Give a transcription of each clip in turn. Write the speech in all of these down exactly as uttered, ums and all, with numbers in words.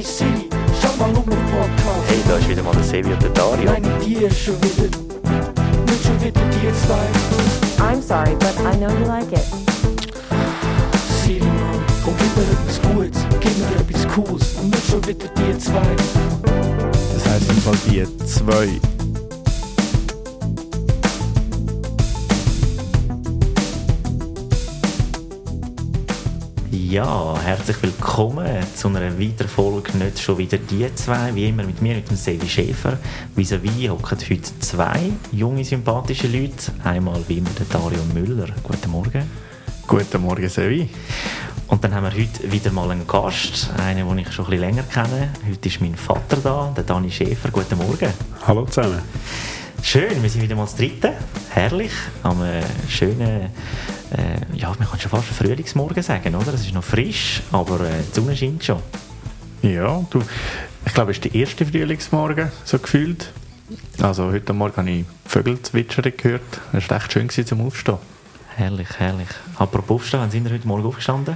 Hey Siri, schau mal um den Podcast. Hey, da ist wieder mal der Sevi und der Dario. Meine Tiere ist schon wieder, nicht schon wieder die zwei. I'm sorry, but I know you like it. Siri, Mann, komm, gib mir etwas Gutes, gib mir etwas Cooles und nicht schon wieder die zwei. Das heisst im Fall die zwei. Ja, herzlich willkommen zu einer weiteren Folge «Nicht schon wieder die zwei». Wie immer mit mir, mit dem Sevi Schäfer. Vis-à-vis hocken heute zwei junge, sympathische Leute. Einmal wie immer der Dario Müller. Guten Morgen. Guten Morgen, Sevi. Und dann haben wir heute wieder mal einen Gast, einen, den ich schon ein bisschen länger kenne. Heute ist mein Vater da, der Dani Schäfer. Guten Morgen. Hallo zusammen. Schön, wir sind wieder mal das Dritte. Herrlich, am äh, schönen, äh, ja, man kann schon fast Frühlingsmorgen sagen, oder? Es ist noch frisch, aber äh, die Sonne scheint schon. Ja, du, ich glaube, es ist der erste Frühlingsmorgen, so gefühlt. Also heute Morgen habe ich Vögel zwitschern gehört. Es war echt schön gewesen, zum Aufstehen. Herrlich, herrlich. Apropos Aufstehen, wann sind wir heute Morgen aufgestanden?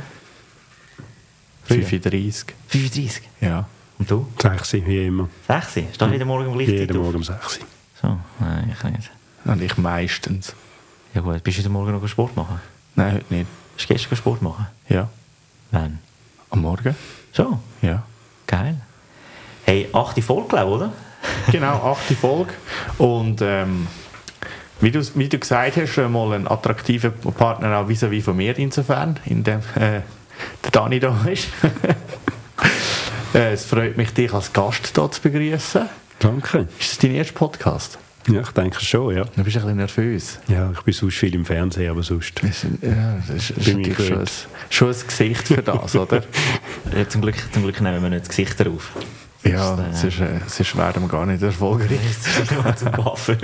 fünf Uhr dreißig. fünf Uhr dreißig? Ja. Und du? sechs Uhr, wie immer. sechs Uhr? Stehst du jeden Morgen um gleiche Zeit Jeden auf? Morgen um sechs Uhr. So, nein, ich nicht. Und ich meistens. Ja gut, bist du heute Morgen noch Sport machen? Nein, heute nicht. Bist du gestern Sport machen? Ja. Wann? Am Morgen? So, Ja. geil. Hey, achte Folge, glaube ich, oder? Genau, achte Folge. Und ähm, wie, du, wie du gesagt hast, mal ein attraktiver Partner auch vis-à-vis von mir insofern, in dem äh, der Dani da ist. äh, es freut mich, dich als Gast hier zu begrüßen. Danke. Ist das dein erster Podcast? Ja, ich denke schon, ja. Du bist ein bisschen nervös. Ja, ich bin sonst viel im Fernsehen, aber sonst... Das ist, ja, das ist, das ist Bin ich natürlich schon ein, gewöhnt. schon ein Gesicht für das, oder? Ja, zum, Glück, zum Glück nehmen wir nicht das Gesicht darauf. Ja, Das, sonst, äh, sonst werden wir gar nicht erfolgreich. Das ist nur zum Coiffeur.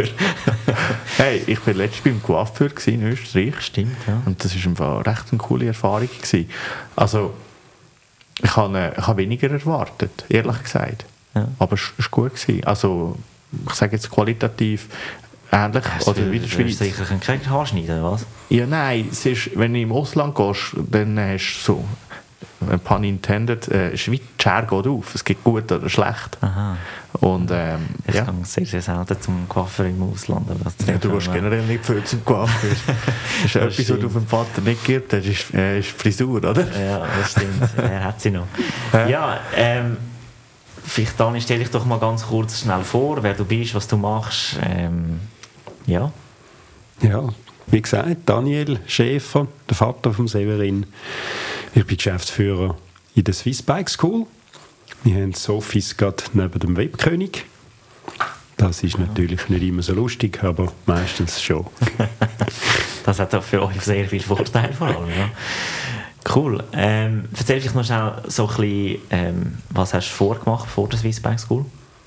Hey, ich war letztens beim Coiffeur in Österreich. Stimmt, ja. Und das war im Fall recht eine coole Erfahrung gewesen. Also, ich habe, äh, ich habe weniger erwartet, ehrlich gesagt. Ja. Aber es war gut gewesen. Also, ich sage jetzt qualitativ ähnlich oder wie in der Schweiz. Sicher kein Haarschneiden, oder was? Ja, nein, es ist, wenn du im Ausland gehst, dann hast du so, ein pun intended, äh, Schweiz, die Schere geht auf. Es gibt gut oder schlecht. Aha. Und, ähm, Ich ja. gehe sehr, sehr selten zum Coiffeur im Ausland. Aber das Ja, du gehst generell nicht viel zum Coiffeur. Das ist Das etwas, was stimmt. du vom Vater nicht gibt, das ist, äh, ist Frisur, oder? Ja, das stimmt. Er hat sie noch. Hä? Ja, ähm, vielleicht Dani, stell dich doch mal ganz kurz schnell vor, wer du bist, was du machst. Ähm, ja. Ja, wie gesagt, Daniel Schäfer, der Vater von Severin. Ich bin Geschäftsführer in der Swiss Bike School. Wir haben das Office gerade neben dem Webkönig. Das ist natürlich nicht immer so lustig, aber meistens schon. Das hat auch für euch sehr viel Vorteile vor allem. Ja. Cool. Ähm, erzähl dich noch schnell so ein bisschen, ähm, was hast du vorgemacht vor der Swiss Bike School?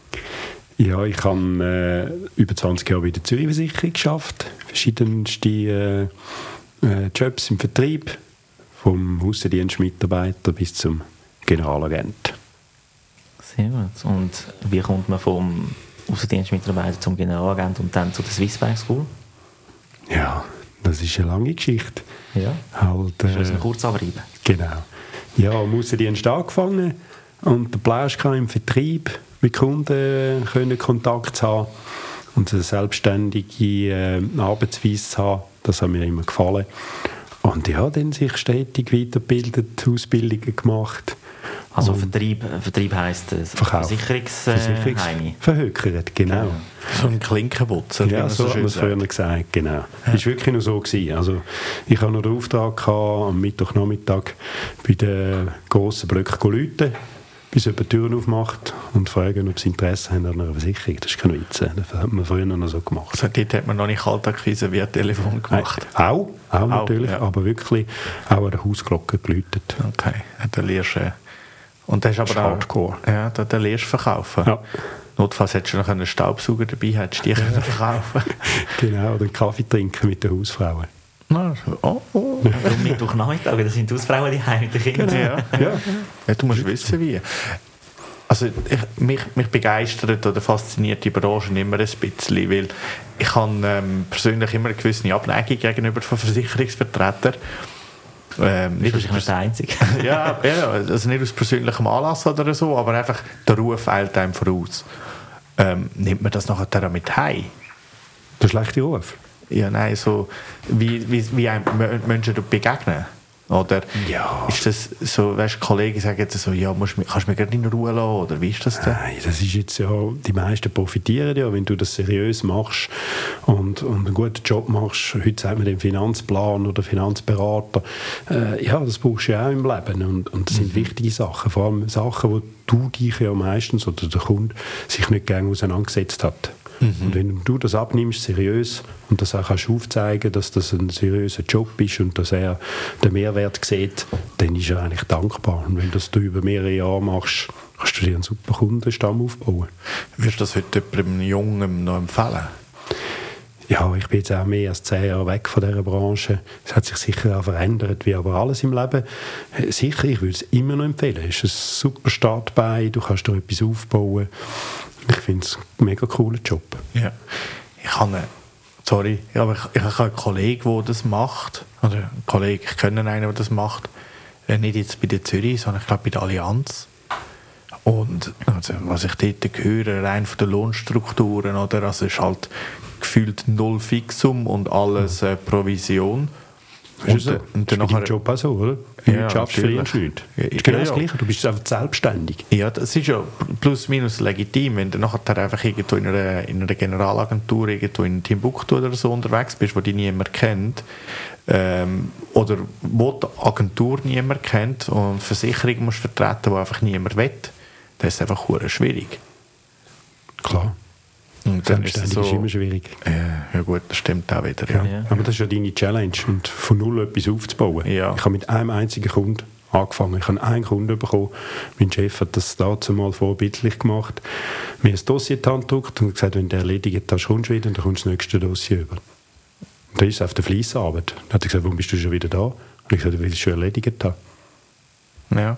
Ja, ich habe äh, über zwanzig Jahre bei der Zürich-Versicherung geschafft. Verschiedenste äh, äh, Jobs im Vertrieb, vom Aussendienstmitarbeiter bis zum Generalagent. Sehr gut. Und wie kommt man vom Aussendienstmitarbeiter zum Generalagent und dann zu der Swiss Bike School? Ja, das ist eine lange Geschichte. Ja. Halt, Kannst du uns äh, noch kurz abreiben? Genau. Ja, am Aussendienst angefangen und den Plausch im Vertrieb mit Kunden können Kontakt zu haben und eine selbstständige äh, Arbeitsweise zu haben. Das hat mir immer gefallen. Und ja, dann sich stetig weitergebildet, Ausbildungen gemacht. Also Und Vertrieb, Vertrieb heisst äh, Verkauf. Versicherungsheime. Verhökert, genau. So ein Klinkenputzer, wie Ja, man so hat schön man es sagt. früher gesagt, genau. Es war wirklich noch so gewesen. Also, ich hatte noch den Auftrag gehabt, am Mittwochnachmittag bei den grossen Blöcken zu rufen, bis jemand die Türen aufmacht und fragen, ob sie Interesse haben an einer Versicherung. Das ist kein Witz. Das hat man früher noch so gemacht. Also dort hat man noch nicht Kaltakquise via Telefon gemacht. Nein, auch, auch natürlich, ja. aber wirklich auch an der Hausglocke geläutet. Okay, ja, dann lernst du... Äh, und das ist aber Das ist auch... Hardcore. Ja, dann dann lernst du verkaufen. Ja. Notfalls hättest du noch einen Staubsauger dabei, hättest du die können verkaufen. Genau, oder einen Kaffee trinken mit den Hausfrauen. Na, oh, oh. Am Mittwochnachmittag, das sind die Hausfrauen die heim mit den Kindern. Ja, ja. Ja, du musst wissen, wie. Also ich, mich, mich begeistert oder fasziniert die Branche immer ein bisschen, weil ich habe ähm, persönlich immer eine gewisse Abneigung gegenüber von Versicherungsvertretern. Ähm, Du bist nicht der Einzige. ja, ja, also nicht aus persönlichem Anlass oder so, aber einfach der Ruf eilt einem voraus. Ähm, nimmt man das nachher mit heim? Der schlechte Ruf? Ja, nein, so wie, wie, wie einem Menschen dort begegnen. Oder Ja. ist das so, weißt du, Kollegen sagen jetzt so, ja, musst, du- kannst du mich gerade in Ruhe lassen, oder wie ist das denn? Nein, das ist jetzt ja, die meisten profitieren ja, wenn du das seriös machst und, und einen guten Job machst. Heute sagt man den Finanzplan oder Finanzberater. Äh, ja, das brauchst du ja auch im Leben und, und das sind wichtige Sachen. Vor allem Sachen, wo du dich ja meistens oder der Kunde sich nicht gerne auseinandergesetzt hat. Und wenn du das abnimmst, seriös, und das auch kannst aufzeigen, dass das ein seriöser Job ist und dass er den Mehrwert sieht, dann ist er eigentlich dankbar. Und wenn das du über mehrere Jahre machst, kannst du dir einen super Kundenstamm aufbauen. Würdest du das heute jemandem Jungen noch empfehlen? Ja, ich bin jetzt auch mehr als zehn Jahre weg von dieser Branche. Es hat sich sicher auch verändert, wie aber alles im Leben. Äh, Sicher, ich würde es immer noch empfehlen. Es ist ein super Startbein, du kannst da etwas aufbauen. Ich finde es ein mega cooler Job. Ja. Ich habe einen, sorry, ja, aber ich, ich habe einen Kollegen, der das macht. Oder einen Kollegen, ich kenne einen, der das macht. Äh, Nicht jetzt bei der Zürich, sondern ich glaube bei der Allianz. Und also, was ich dort höre, rein von den Lohnstrukturen, oder, also ist halt gefühlt null Fixum und alles äh, Provision. Und, so. äh, und Das ist dann bei deinem nachher, Job auch so, oder? Wenn Ja, du schaffst, natürlich. verdienst du nichts. Ja, Das ist genau ja, das ja. Gleiche. Du bist einfach selbstständig. ja, das ist ja plus minus legitim, wenn du nachher einfach irgendwo in einer, in einer Generalagentur irgendwo in Timbuktu oder so unterwegs bist, wo dich niemand kennt, ähm, oder wo die Agentur niemand kennt und Versicherung musst vertreten, die einfach niemand will, das ist einfach verdammt schwierig. Klar. Und dann ist es Selbstständig so, ist immer schwierig. äh, ja gut, das stimmt auch wieder. Ja. Ja. Aber das ist ja deine Challenge, und von null etwas aufzubauen. Ja. Ich habe mit einem einzigen Kunden angefangen. Ich habe einen Kunden bekommen. Mein Chef hat das dazu mal vorbildlich gemacht. Mir ein Dossier in die Hand gedrückt und gesagt, wenn du erledigt hast, kommst du wieder und dann kommst du das nächste Dossier über. Und dann ist es auf der Fleissarbeit. Dann hat er gesagt, warum bist du schon wieder da? Und ich gesagt, weil ich es schon erledigt habe. Ja.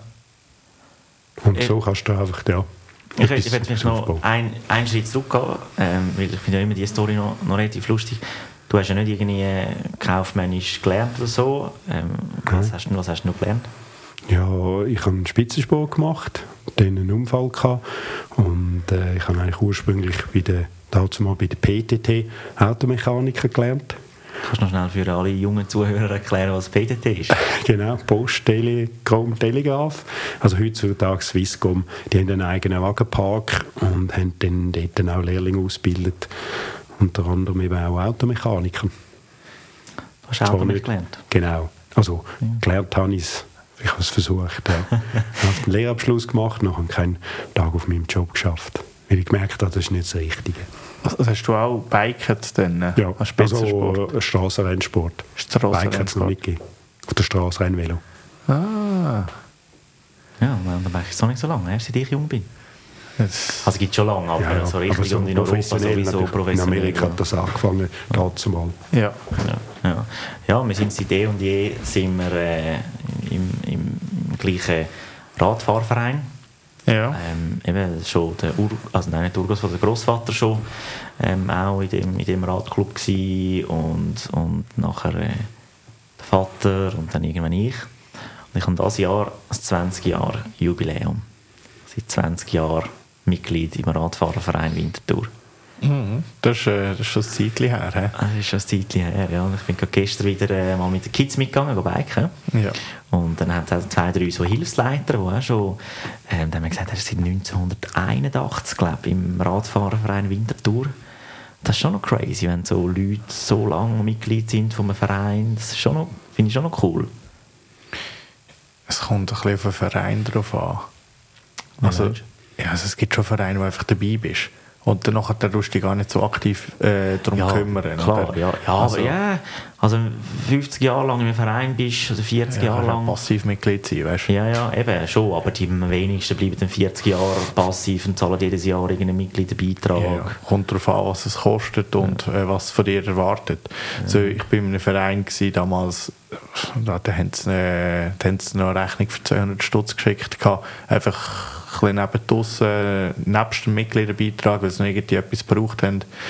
Und Äh, so kannst du einfach, ja, Ich, etwas- ich werde vielleicht etwas noch aufbauen. ein, einen Schritt zurückgehen, ähm, weil ich finde ja immer diese Story noch, noch relativ lustig. Du hast ja nicht irgendwie äh, kaufmännisch gelernt oder so. Ähm, was, hast du, was hast du noch gelernt? Ja, ich habe einen Spitzensport gemacht, dann einen Unfall gehabt und äh, ich habe eigentlich ursprünglich bei der, dazu mal bei der P T T Automechaniker gelernt. Kannst du noch schnell für alle jungen Zuhörer erklären, was P T T ist? Genau, Post, Telegram, Telegraph. Also heutzutage Swisscom, die haben einen eigenen Wagenpark und haben dann dort dann auch Lehrlinge ausgebildet. Unter anderem eben auch Automechaniker. Du hast auch Zwar damit nicht- gelernt. Genau. Also gelernt habe ich es. Ich habe es versucht. Ja. Ich habe den Lehrabschluss gemacht, noch habe keinen Tag auf meinem Job geschafft. Weil ich gemerkt habe, das ist nicht das Richtige. Also hast du auch biket dann? äh, Ja, als Spitzensport? also äh, Strassenrennsport. Strassenrennsport. Bike hat es noch nicht gegeben. Auf der Straße Rennvelo. Ah. Ja, dann mache ich es noch nicht so lange, erst seit ich jung bin. Das, Also es gibt schon lange, aber Ja, ja. so richtig Aber so und in Europa professionell sowieso natürlich. professionell. In Amerika hat das angefangen, dazu mal. ja. Ja, ja. ja, wir sind seit eh und je sind wir, äh, im, im, im gleichen Radfahrverein. Ja. Ähm, eben schon der Ur also nein, nicht der Urgroßvater, der Grossvater schon ähm, auch in dem, in dem Radclub gsi und, und nachher äh, der Vater und dann irgendwann ich. Und ich habe dieses Jahr das zwanzig Jahre Jubiläum. Seit zwanzig Jahren Mitglied im Radfahrerverein Winterthur. Mhm. Das, ist, äh, das ist schon ein Zeitchen her. He? Das ist schon ein Zeitchen her, ja. Und ich bin gerade gestern wieder äh, mal mit den Kids mitgegangen, go biken. Ja. Und dann hat es auch zwei, drei so Hilfsleiter, die auch schon, ähm, die haben gesagt, er ist seit neunzehnhunderteinundachtzig, glaube ich, im Radfahrerverein Winterthur. Das ist schon noch crazy, wenn so Leute so lange Mitglied sind von einem Verein. Das ist schon noch, finde ich schon noch cool. Es kommt ein bisschen auf den Verein drauf an. Also, meinst ja, also es gibt schon Vereine, wo du einfach dabei bist. Und dann nachher musst du dich gar nicht so aktiv äh, darum ja, kümmern. klar, oder? ja, ja, also, aber ja, also fünfzig Jahre lang in einem Verein bist, oder vierzig ja, Jahre kannst auch lang. Passivmitglied sein, weißt du? Ja, ja, eben, schon, aber die wenigsten bleiben dann vierzig Jahre passiv und zahlen jedes Jahr irgendeinen Mitgliederbeitrag. Ja, kommt darauf an, was es kostet und äh, was von dir erwartet. So, ich war in einem Verein gewesen, damals, da, da haben sie, äh, da haben sie noch eine Rechnung für zweihundert Stutz geschickt. Gehabt. Einfach ein bisschen nebendus, äh, nebst dem Mitgliederbeitrag, weil sie noch irgendwie etwas gebraucht haben.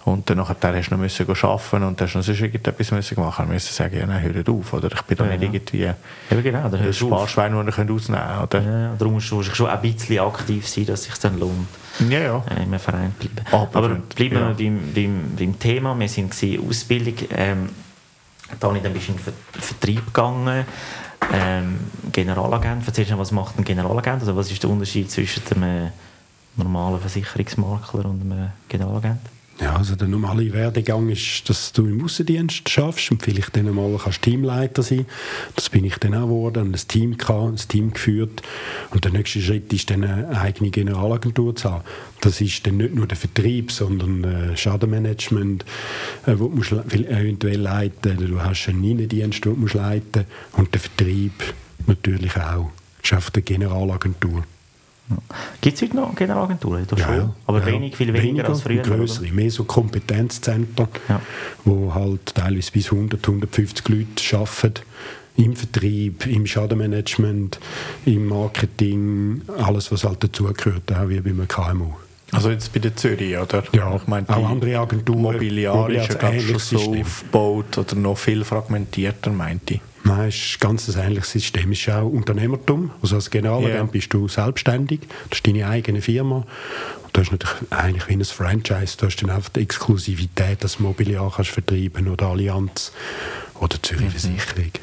Und dann nachher hast du noch müssen arbeiten und hast noch sonst irgendetwas müssen machen. Du musst sagen, ja, nein, hör auf, oder? Ich bin da Ja, nicht ja. irgendwie Ja, genau, dann ein hörst du auf. Sparschwein, das ihr rausnehmen könnt, oder? Ja, darum musst du wahrscheinlich schon ein bisschen aktiv sein, dass es sich dann lohnt, Ja, ja. äh, im Verein zu bleiben. Aber- Aber bleiben wir ja. noch beim, beim, beim Thema. Wir waren in Ausbildung. Ähm, dann bist du in den Ver- Vertrieb gegangen. Ähm, Generalagent. Erzählst du noch, was macht ein Generalagent? Also was ist der Unterschied zwischen einem äh, normalen Versicherungsmakler und einem Generalagent? Ja, also der normale Werdegang ist, dass du im Aussendienst schaffst und vielleicht dann mal kannst Teamleiter sein. Das bin ich dann auch geworden, und ein Team gehabt, ein Team geführt. Und der nächste Schritt ist dann eine eigene Generalagentur zu haben. Das ist dann nicht nur der Vertrieb, sondern äh, Schadenmanagement, äh, wo du musst le- eventuell leiten. Du hast einen Innendienst, den du musst leiten, und der Vertrieb natürlich auch. Das ist einfach eine Generalagentur. Gibt es heute noch Generalagenturen? Ja, schon. Aber ja. wenig, viel weniger, als früher. Größere, oder? mehr so Kompetenzzentren, Ja. wo halt teilweise bis hundert, hundertfünfzig Leute arbeiten. Im Vertrieb, im Schadenmanagement, im Marketing, alles, was halt dazugehört, auch wie bei einem K M U. Also jetzt bei der Zürich, oder? Ja, ich meine, auch die andere Agenturen, Mobiliarische Mobiliar- gab es schon ähnliches so System. aufgebaut oder noch viel fragmentierter, meinte ich. Nein, es ist ein ganz ähnliches System. Es ist auch Unternehmertum. Also als Generalagent Ja. bist du selbstständig. Das ist deine eigene Firma. Und du hast natürlich eigentlich wie ein Franchise. Du hast dann einfach die Exklusivität, dass du Mobiliar kannst vertreiben oder Allianz oder Zürich Versicherung.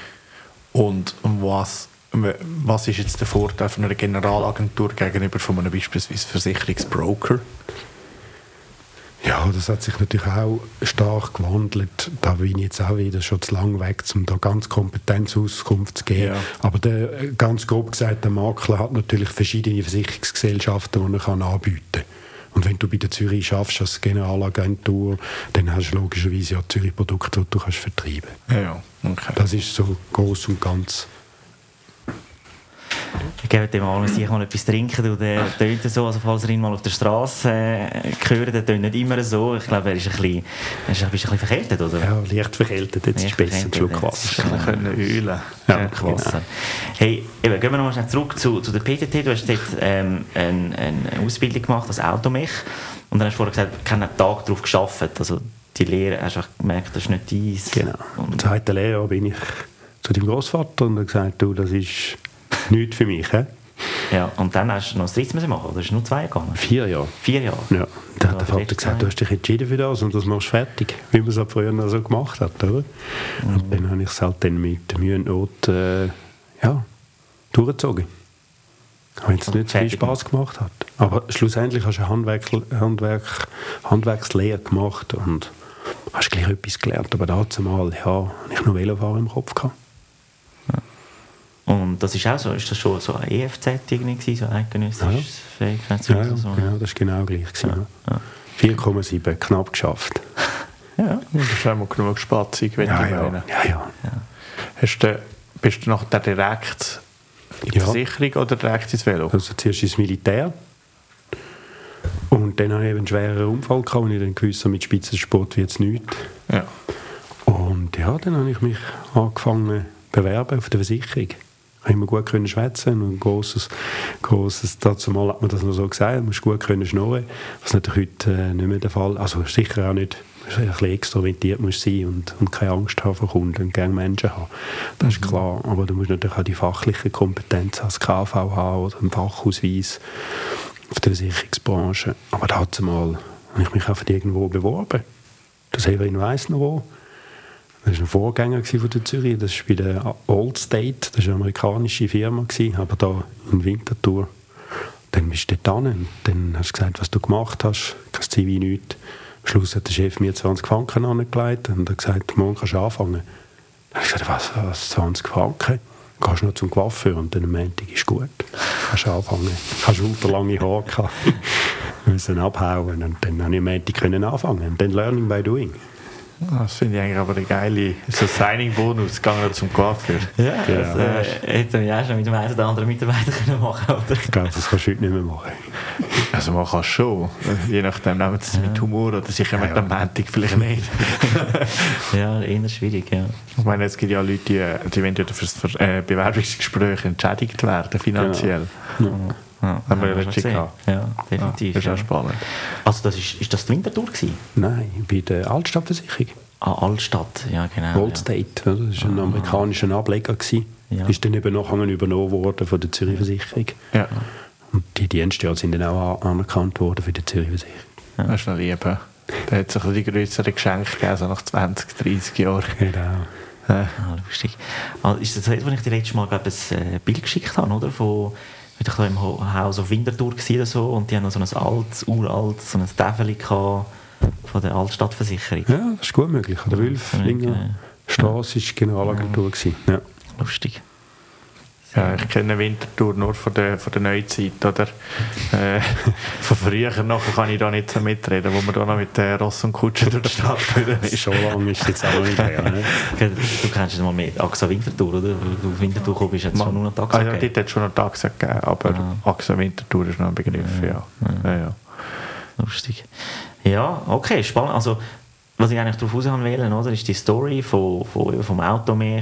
Und was, was ist jetzt der Vorteil von einer Generalagentur gegenüber von einem beispielsweise Versicherungsbroker? Ja, das hat sich natürlich auch stark gewandelt. Da bin ich jetzt auch wieder schon zu lang weg, um da ganz Kompetenzauskunft zu geben. Ja. Aber der, äh, ganz grob gesagt, der Makler hat natürlich verschiedene Versicherungsgesellschaften, die er kann anbieten kann. Und wenn du bei der Zürich schaffst als Generalagentur, dann hast du logischerweise ja Zürich Produkte, die du kannst vertreiben Ja, ja, okay. kannst. Das ist so groß und ganz. Ich gebe dem Almen sicher mal etwas trinken. Und der tönt so, also falls ihr ihn mal auf der Straße äh, hört, der tönt nicht immer so. Ich glaube, er ist ein bisschen, er ist ein bisschen verkältet, oder? Ja, leicht verkältet, jetzt ist es besser, ein Schluck Wasser. Ja, können ölen. Ja, Wasser. Hey, eben, gehen wir noch mal schnell zurück zu, zu der P T T. Du hast dort ähm, eine, eine Ausbildung gemacht als Automech. Und dann hast du vorher gesagt, du hast keinen Tag darauf gearbeitet. Also die Lehre, hast du gemerkt, das ist nicht deins. Genau. Am zweiten Lehrjahr bin ich zu deinem Großvater und habe gesagt, du, das ist nichts für mich. He? Ja, und dann hast du noch das dritte müssen machen, oder? Ist nur zwei gegangen? Vier Jahre. Vier Jahre? Ja. Da hat Ja, der Vater letzte gesagt, Zeit. du hast dich entschieden für das und das machst du fertig, wie man es halt früher noch so gemacht hat, oder? Mhm. Und dann habe ich es halt dann mit Mühe und Not äh, ja, durchgezogen. Auch wenn es Und nicht so viel fertig Spass gemacht hat. Aber schlussendlich hast du eine Handwerk, Handwerk, Handwerkslehre gemacht und hast gleich etwas gelernt. Aber dazu mal, ja, habe ich noch Velofahren im Kopf gehabt. Und das ist auch so, ist das schon so ein E F Z irgendwie, so eidgenössisches Ja, Fähigkeitszeugnis? ja, oder so? genau, das war genau gleich. gewesen, Ja, Ja. ja. vier Komma sieben, knapp geschafft. Ja. Das ist auch mal genug Spatzig, wenn Ja, ich ja, meine. ja, ja. Hast du, bist du nachher direkt in die Ja. Versicherung oder direkt ins Velo? Also zuerst ins Militär. Und dann hatte ich eben einen schweren Unfall gehabt, und ich dann gewusst habe, mit Spitzensport wird es nichts. Ja. Und ja, dann habe ich mich angefangen zu bewerben auf der Versicherung. Ich konnte immer gut können schwätzen und ein grosses, grosses, dazu mal hat man das noch so gesagt, du musst gut können schnurren, was natürlich heute äh, nicht mehr der Fall ist. Also sicher auch nicht, ein bisschen extrovertiert musst sein und, und keine Angst haben vor Kunden und gerne Menschen haben. Das ist klar, aber du musst natürlich auch die fachliche Kompetenz als K V haben oder einen Fachausweis auf der Versicherungsbranche. Aber dazu mal habe ich mich einfach irgendwo beworben. Das Severin weiss noch wo. Das war ein Vorgänger von der Zürich, das war bei der Allstate, das war eine amerikanische Firma, aber da in Winterthur. Dann bist du dort hin, dann hast du gesagt, was du gemacht hast, kein C V, nichts. Am Schluss hat der Chef mir zwanzig Franken angelegt und hat gesagt, morgen kannst du anfangen. Dann habe ich gesagt, was, was zwanzig Franken? Gehst du noch zum Coiffeur und dann am Montag ist gut. Kannst du anfangen. Kannst ultralange Haare gehabt. müssen abhauen und dann konnte ich am Montag anfangen. Und dann Learning by Doing. Das finde ich eigentlich aber eine geile so Signing-Bonus, gegangen zum Coiffeur. Ja, Genau. das äh, hätten wir ja schon mit dem einen oder anderen Mitarbeiter können machen können. Ich glaube, das kannst du heute nicht mehr machen. Also man kann schon, je nachdem nehmen sie es mit Humor oder sicher mit Ja, dem ja. Montag vielleicht nicht. Ja, eher schwierig, ja. Ich meine, es gibt ja Leute, die, die wollen ja für das äh, Bewerbungsgespräch entschädigt werden, finanziell. Ja. Ja, haben wir ja schon letztens gesehen. gehabt. Ja, definitiv. Das ist ja. auch spannend. Also das ist, ist das die Winterthur gewesen? Nein, bei der Altstadtversicherung. Ah, Altstadt, ja genau. Gold State, oder? Das war ein amerikanischer Ableger. Gewesen. Ja. Ist dann eben nachher übernommen worden von der Zürich Versicherung. Ja, Und die Dienstjahre sind dann auch an- anerkannt worden für die Zürich Versicherung. das ist noch lieb. Da hat es die größeren Geschenke gegeben, so nach zwanzig, dreissig Jahren. Genau. Ja. Ah, lustig. Ah, ist das das, was ich dir letztes Mal glaub, ein äh, Bild geschickt habe, oder? Von, ich da im Ho- Haus auf Winterthur gewesen oder so, und die haben noch so ein altes, uraltes, so ein Täfeli gehabt von der Altstadtversicherung. Ja, das ist gut möglich. An der Okay. Wülflinger Straße war die Generalagentur. gewesen. Ja. Lustig. Ja, ich kenne Winterthur nur von der, von der Neuzeit, oder? Äh, von früher nachher kann ich da nicht so mitreden, wo man da noch mit äh, Ross und Kutsche durch die Stadt gefahren ist. So lange ist es jetzt auch noch nicht her. Ne? Du kennst ja mal mehr AXA Winterthur, oder? Weil du auf Winterthur gekommen bist, hat es schon nur noch Taxi Also, gegeben. dort hat es schon noch Taxi gegeben, aber Ah. Axel Winterthur ist noch ein Begriff, ja. Ja, ja. Lustig. Ja, okay, spannend. Also, was ich eigentlich darauf raus wollte, oder, ist die Story von, von, vom Automech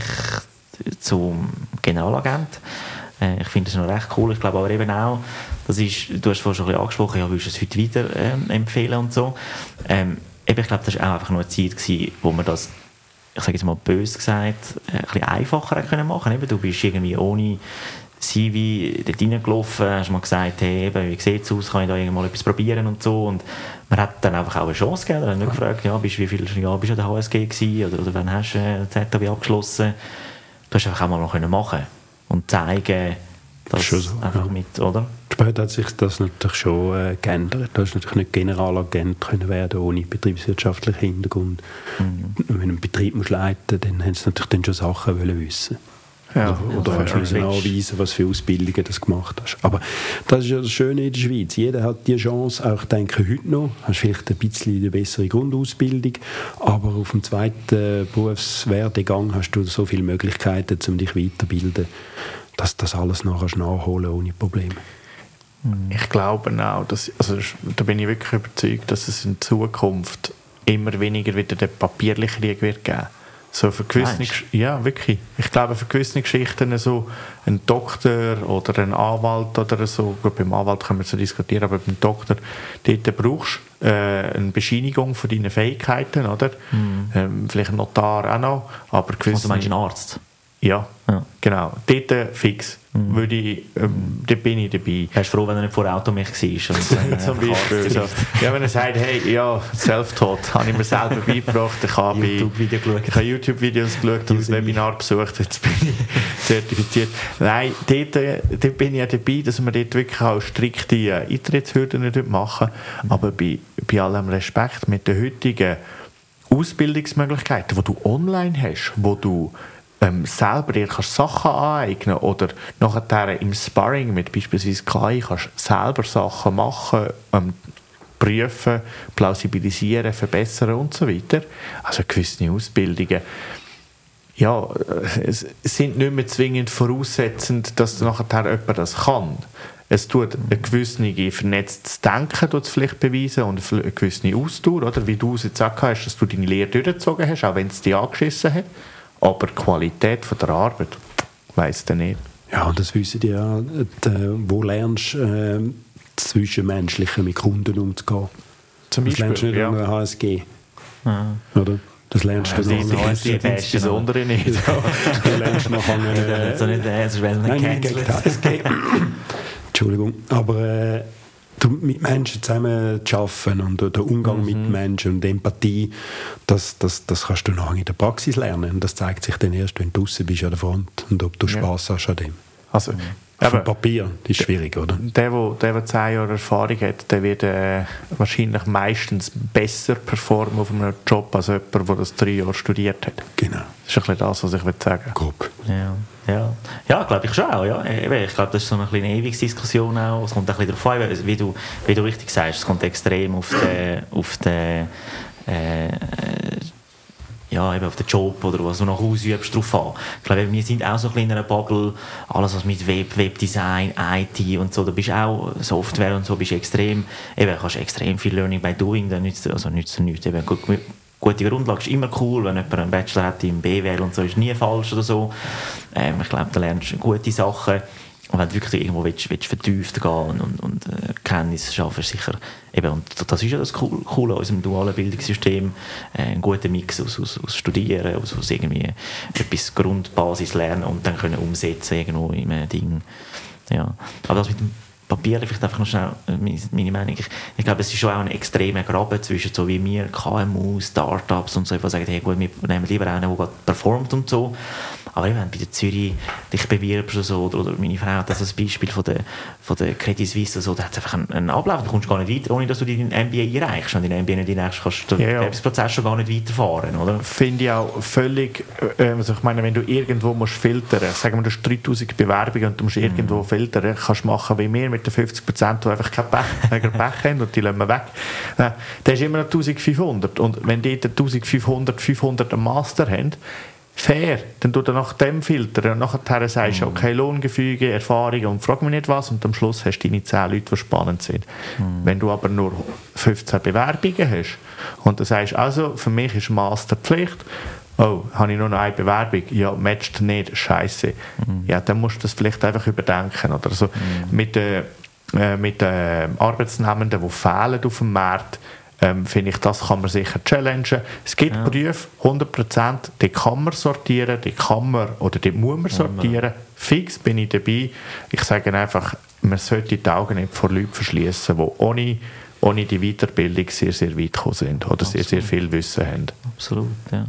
zum Generalagent. Äh, ich finde das noch recht cool. Ich glaube aber eben auch, das ist, du hast vorhin schon ein bisschen angesprochen, ja, würdest du es heute wieder ähm, empfehlen und so. Ähm, eben, ich glaube, das war auch einfach nur eine Zeit gewesen, wo man das, ich sage jetzt mal böse gesagt, äh, ein bisschen einfacher hätte können machen. Eben, du bist irgendwie ohne C V dort reingelaufen, hast mal gesagt, hey, eben, wie sieht es aus, kann ich da irgendwann mal etwas probieren und so. Und man hat dann einfach auch eine Chance gegeben. Er hat nicht gefragt, ja, bist, wie viele Jahre bist du an der H S G gewesen, oder, oder wann hast du äh, Z H W abgeschlossen. Du hast einfach auch mal noch können machen und zeigen, dass Schon so, einfach ja. mit, oder? Später hat sich das natürlich schon äh, geändert. Du hast natürlich nicht Generalagent können werden ohne betriebswirtschaftlichen Hintergrund. Mhm. Wenn du einen Betrieb musst leiten, dann haben sie natürlich dann schon Sachen wollen wissen. Ja, Oder, oder ja, kannst du müssen ja. nachweisen, was für Ausbildungen du gemacht hast. Aber das ist ja das Schöne in der Schweiz. Jeder hat die Chance, auch ich denke heute noch, hast vielleicht ein bisschen eine bessere Grundausbildung, aber auf dem zweiten Berufswerdegang hast du so viele Möglichkeiten, um dich weiterzubilden, dass das alles nachher nachholen ohne Probleme. Ich glaube auch, dass, also da bin ich wirklich überzeugt, dass es in Zukunft immer weniger wieder den Papierkrieg wird geben. So für gewisse, Meinst Gesch- ja, wirklich. Ich glaube, für gewisse Geschichten, so ein Doktor oder ein Anwalt oder so, gut, beim Anwalt können wir so diskutieren, aber beim Doktor, dort brauchst du äh, eine Bescheinigung von deinen Fähigkeiten, oder? Mhm. Ähm, vielleicht ein Notar auch noch, aber gewisse... Also meinst du einen Arzt? Ja, Ja. genau. Dort äh, fix. Mhm. Würde ich, ähm, dort bin ich dabei. Wärst du froh, wenn er nicht vor Automech war? Und dann, äh, Zum Beispiel. So. Ja, wenn er sagt, hey, ja, Self-Taught, habe ich mir selber beigebracht. Ich habe YouTube-Video geschaut. ich habe YouTube-Videos geschaut und das Webinar besucht. Jetzt bin ich zertifiziert. Nein, dort, äh, dort bin ich ja dabei, dass wir dort wirklich auch strikte äh, Eintrittshürden nicht machen. Aber bei, bei allem Respekt mit den heutigen Ausbildungsmöglichkeiten, die du online hast, wo du ähm, selber dir kannst Sachen aneignen oder nachher im Sparring mit beispielsweise K I kannst selber Sachen machen, ähm, prüfen, plausibilisieren, verbessern und so weiter. Also gewisse Ausbildungen, ja, es sind nicht mehr zwingend voraussetzend, dass nachher jemand das kann. Es tut ein gewisses vernetztes Denken tut's vielleicht beweisen und eine gewisse Ausdauer, oder? Wie du es jetzt auch hast, dass du deine Lehre durchgezogen hast, auch wenn es dich angeschissen hat. Aber die Qualität von der Arbeit, weiss du nicht. Ja, und das wissen die ja. Die, wo lernst du äh, Zwischenmenschliche mit Kunden umzugehen? Zum Das lernst du Beispiel, nicht ja. an der H S G. Ja. Oder? Das lernst du Ja, dann die- an die- der H S G. die- Insbesondere nicht. Du lernst nachher... Äh, Also nicht, äh, sonst werden wir Nein, nicht nicht gegen gecancelt. die H S G. Entschuldigung. Aber äh, du, mit Menschen zusammen zu arbeiten und der Umgang Mhm. mit Menschen und Empathie, das, das, das kannst du nachher in der Praxis lernen. Und das zeigt sich dann erst, wenn du draußen bist an der Front und ob du Ja. Spass hast an dem. Also, Auf dem aber Papier ist schwierig, oder? der, der, der, der zehn Jahre Erfahrung hat, der wird äh, wahrscheinlich meistens besser performen auf einem Job als jemand, der das drei Jahre studiert hat. Genau. Das ist ein bisschen das, was ich sagen will. Grob. Ja, ja. Ja, glaube ich schon auch. Ja. Eben, ich glaube, das ist so eine kleine Ewigungsdiskussion auch. Es kommt ein bisschen darauf an, wie du, wie du richtig sagst, es kommt extrem auf den, auf den äh, ja, eben auf den Job oder was du noch ausübst, drauf an. Ich glaube, wir sind auch so ein bisschen in einer Bubble, alles was mit Web, Webdesign, I T und so, da bist auch Software und so, bist extrem, eben, kannst extrem viel Learning by Doing, dann nützt, also nützt nichts. Eben, gut, gute Grundlage ist immer cool, wenn jemand einen Bachelor hat im B W L und so, ist nie falsch oder so. Ähm, ich glaube, da lernst du gute Sachen. Und wenn du wirklich irgendwo willst, willst vertieft gehen und, und, und äh, Kenntnisse schaffen, ist sicher, eben, und das ist ja das Coole cool an unserem dualen Bildungssystem, äh, ein guter Mix aus, aus, aus Studieren, aus, aus irgendwie etwas Grundbasis lernen und dann können umsetzen irgendwo in einem Ding. Ja. Aber das mit dem Papier, vielleicht einfach noch schnell meine, meine Meinung. Ich, ich glaube, es ist schon auch ein extremer Graben zwischen so wie wir, K M U, Startups und so, die sagen, hey, gut, wir nehmen lieber einen, der gerade performt und so. Aber wenn du bei der Zürich dich bewirbst oder so, oder, oder meine Frau hat das als Beispiel von der, von der Credit Suisse, so, da hat es einfach einen, einen Ablauf, du kommst gar nicht weiter, ohne dass du deinen M B A einreichst. Wenn du deinen M B A nicht einreichst, kannst du den ja, ja. Bewerbungsprozess schon gar nicht weiterfahren, oder? Finde ich auch völlig, äh, also ich meine, wenn du irgendwo musst filtern, sagen wir, du hast dreitausend Bewerbungen und du musst mhm. irgendwo filtern, kannst du machen wie wir mit den fünfzig Prozent, die einfach kein Pech, Pech haben und die lassen wir weg. Äh, dann ist immer noch eintausendfünfhundert und wenn die eintausendfünfhundert, fünfhundert einen Master haben, fair, dann tut er nach dem filtern und nachher sagst du, mm. okay, Lohngefüge, Erfahrung und frag mich nicht was und am Schluss hast du deine zehn Leute, die spannend sind. Mm. Wenn du aber nur fünfzehn Bewerbungen hast und du sagst, also für mich ist Master Pflicht, oh, habe ich nur noch eine Bewerbung, ja, matcht nicht, scheiße. Mm. Ja, dann musst du das vielleicht einfach überdenken. Oder so. Mm. Mit den äh, mit den Arbeitsnehmenden, die fehlen auf dem Markt, Ähm, finde ich, das kann man sicher challengen. Es gibt ja. Berufe, hundert Prozent, die kann man sortieren, die kann man oder die muss man sortieren. Fix bin ich dabei. Ich sage einfach, man sollte die Augen nicht vor Leuten verschließen, die ohne, ohne die Weiterbildung sehr, sehr weit gekommen sind oder Absolut. sehr, sehr viel Wissen haben. Absolut, ja.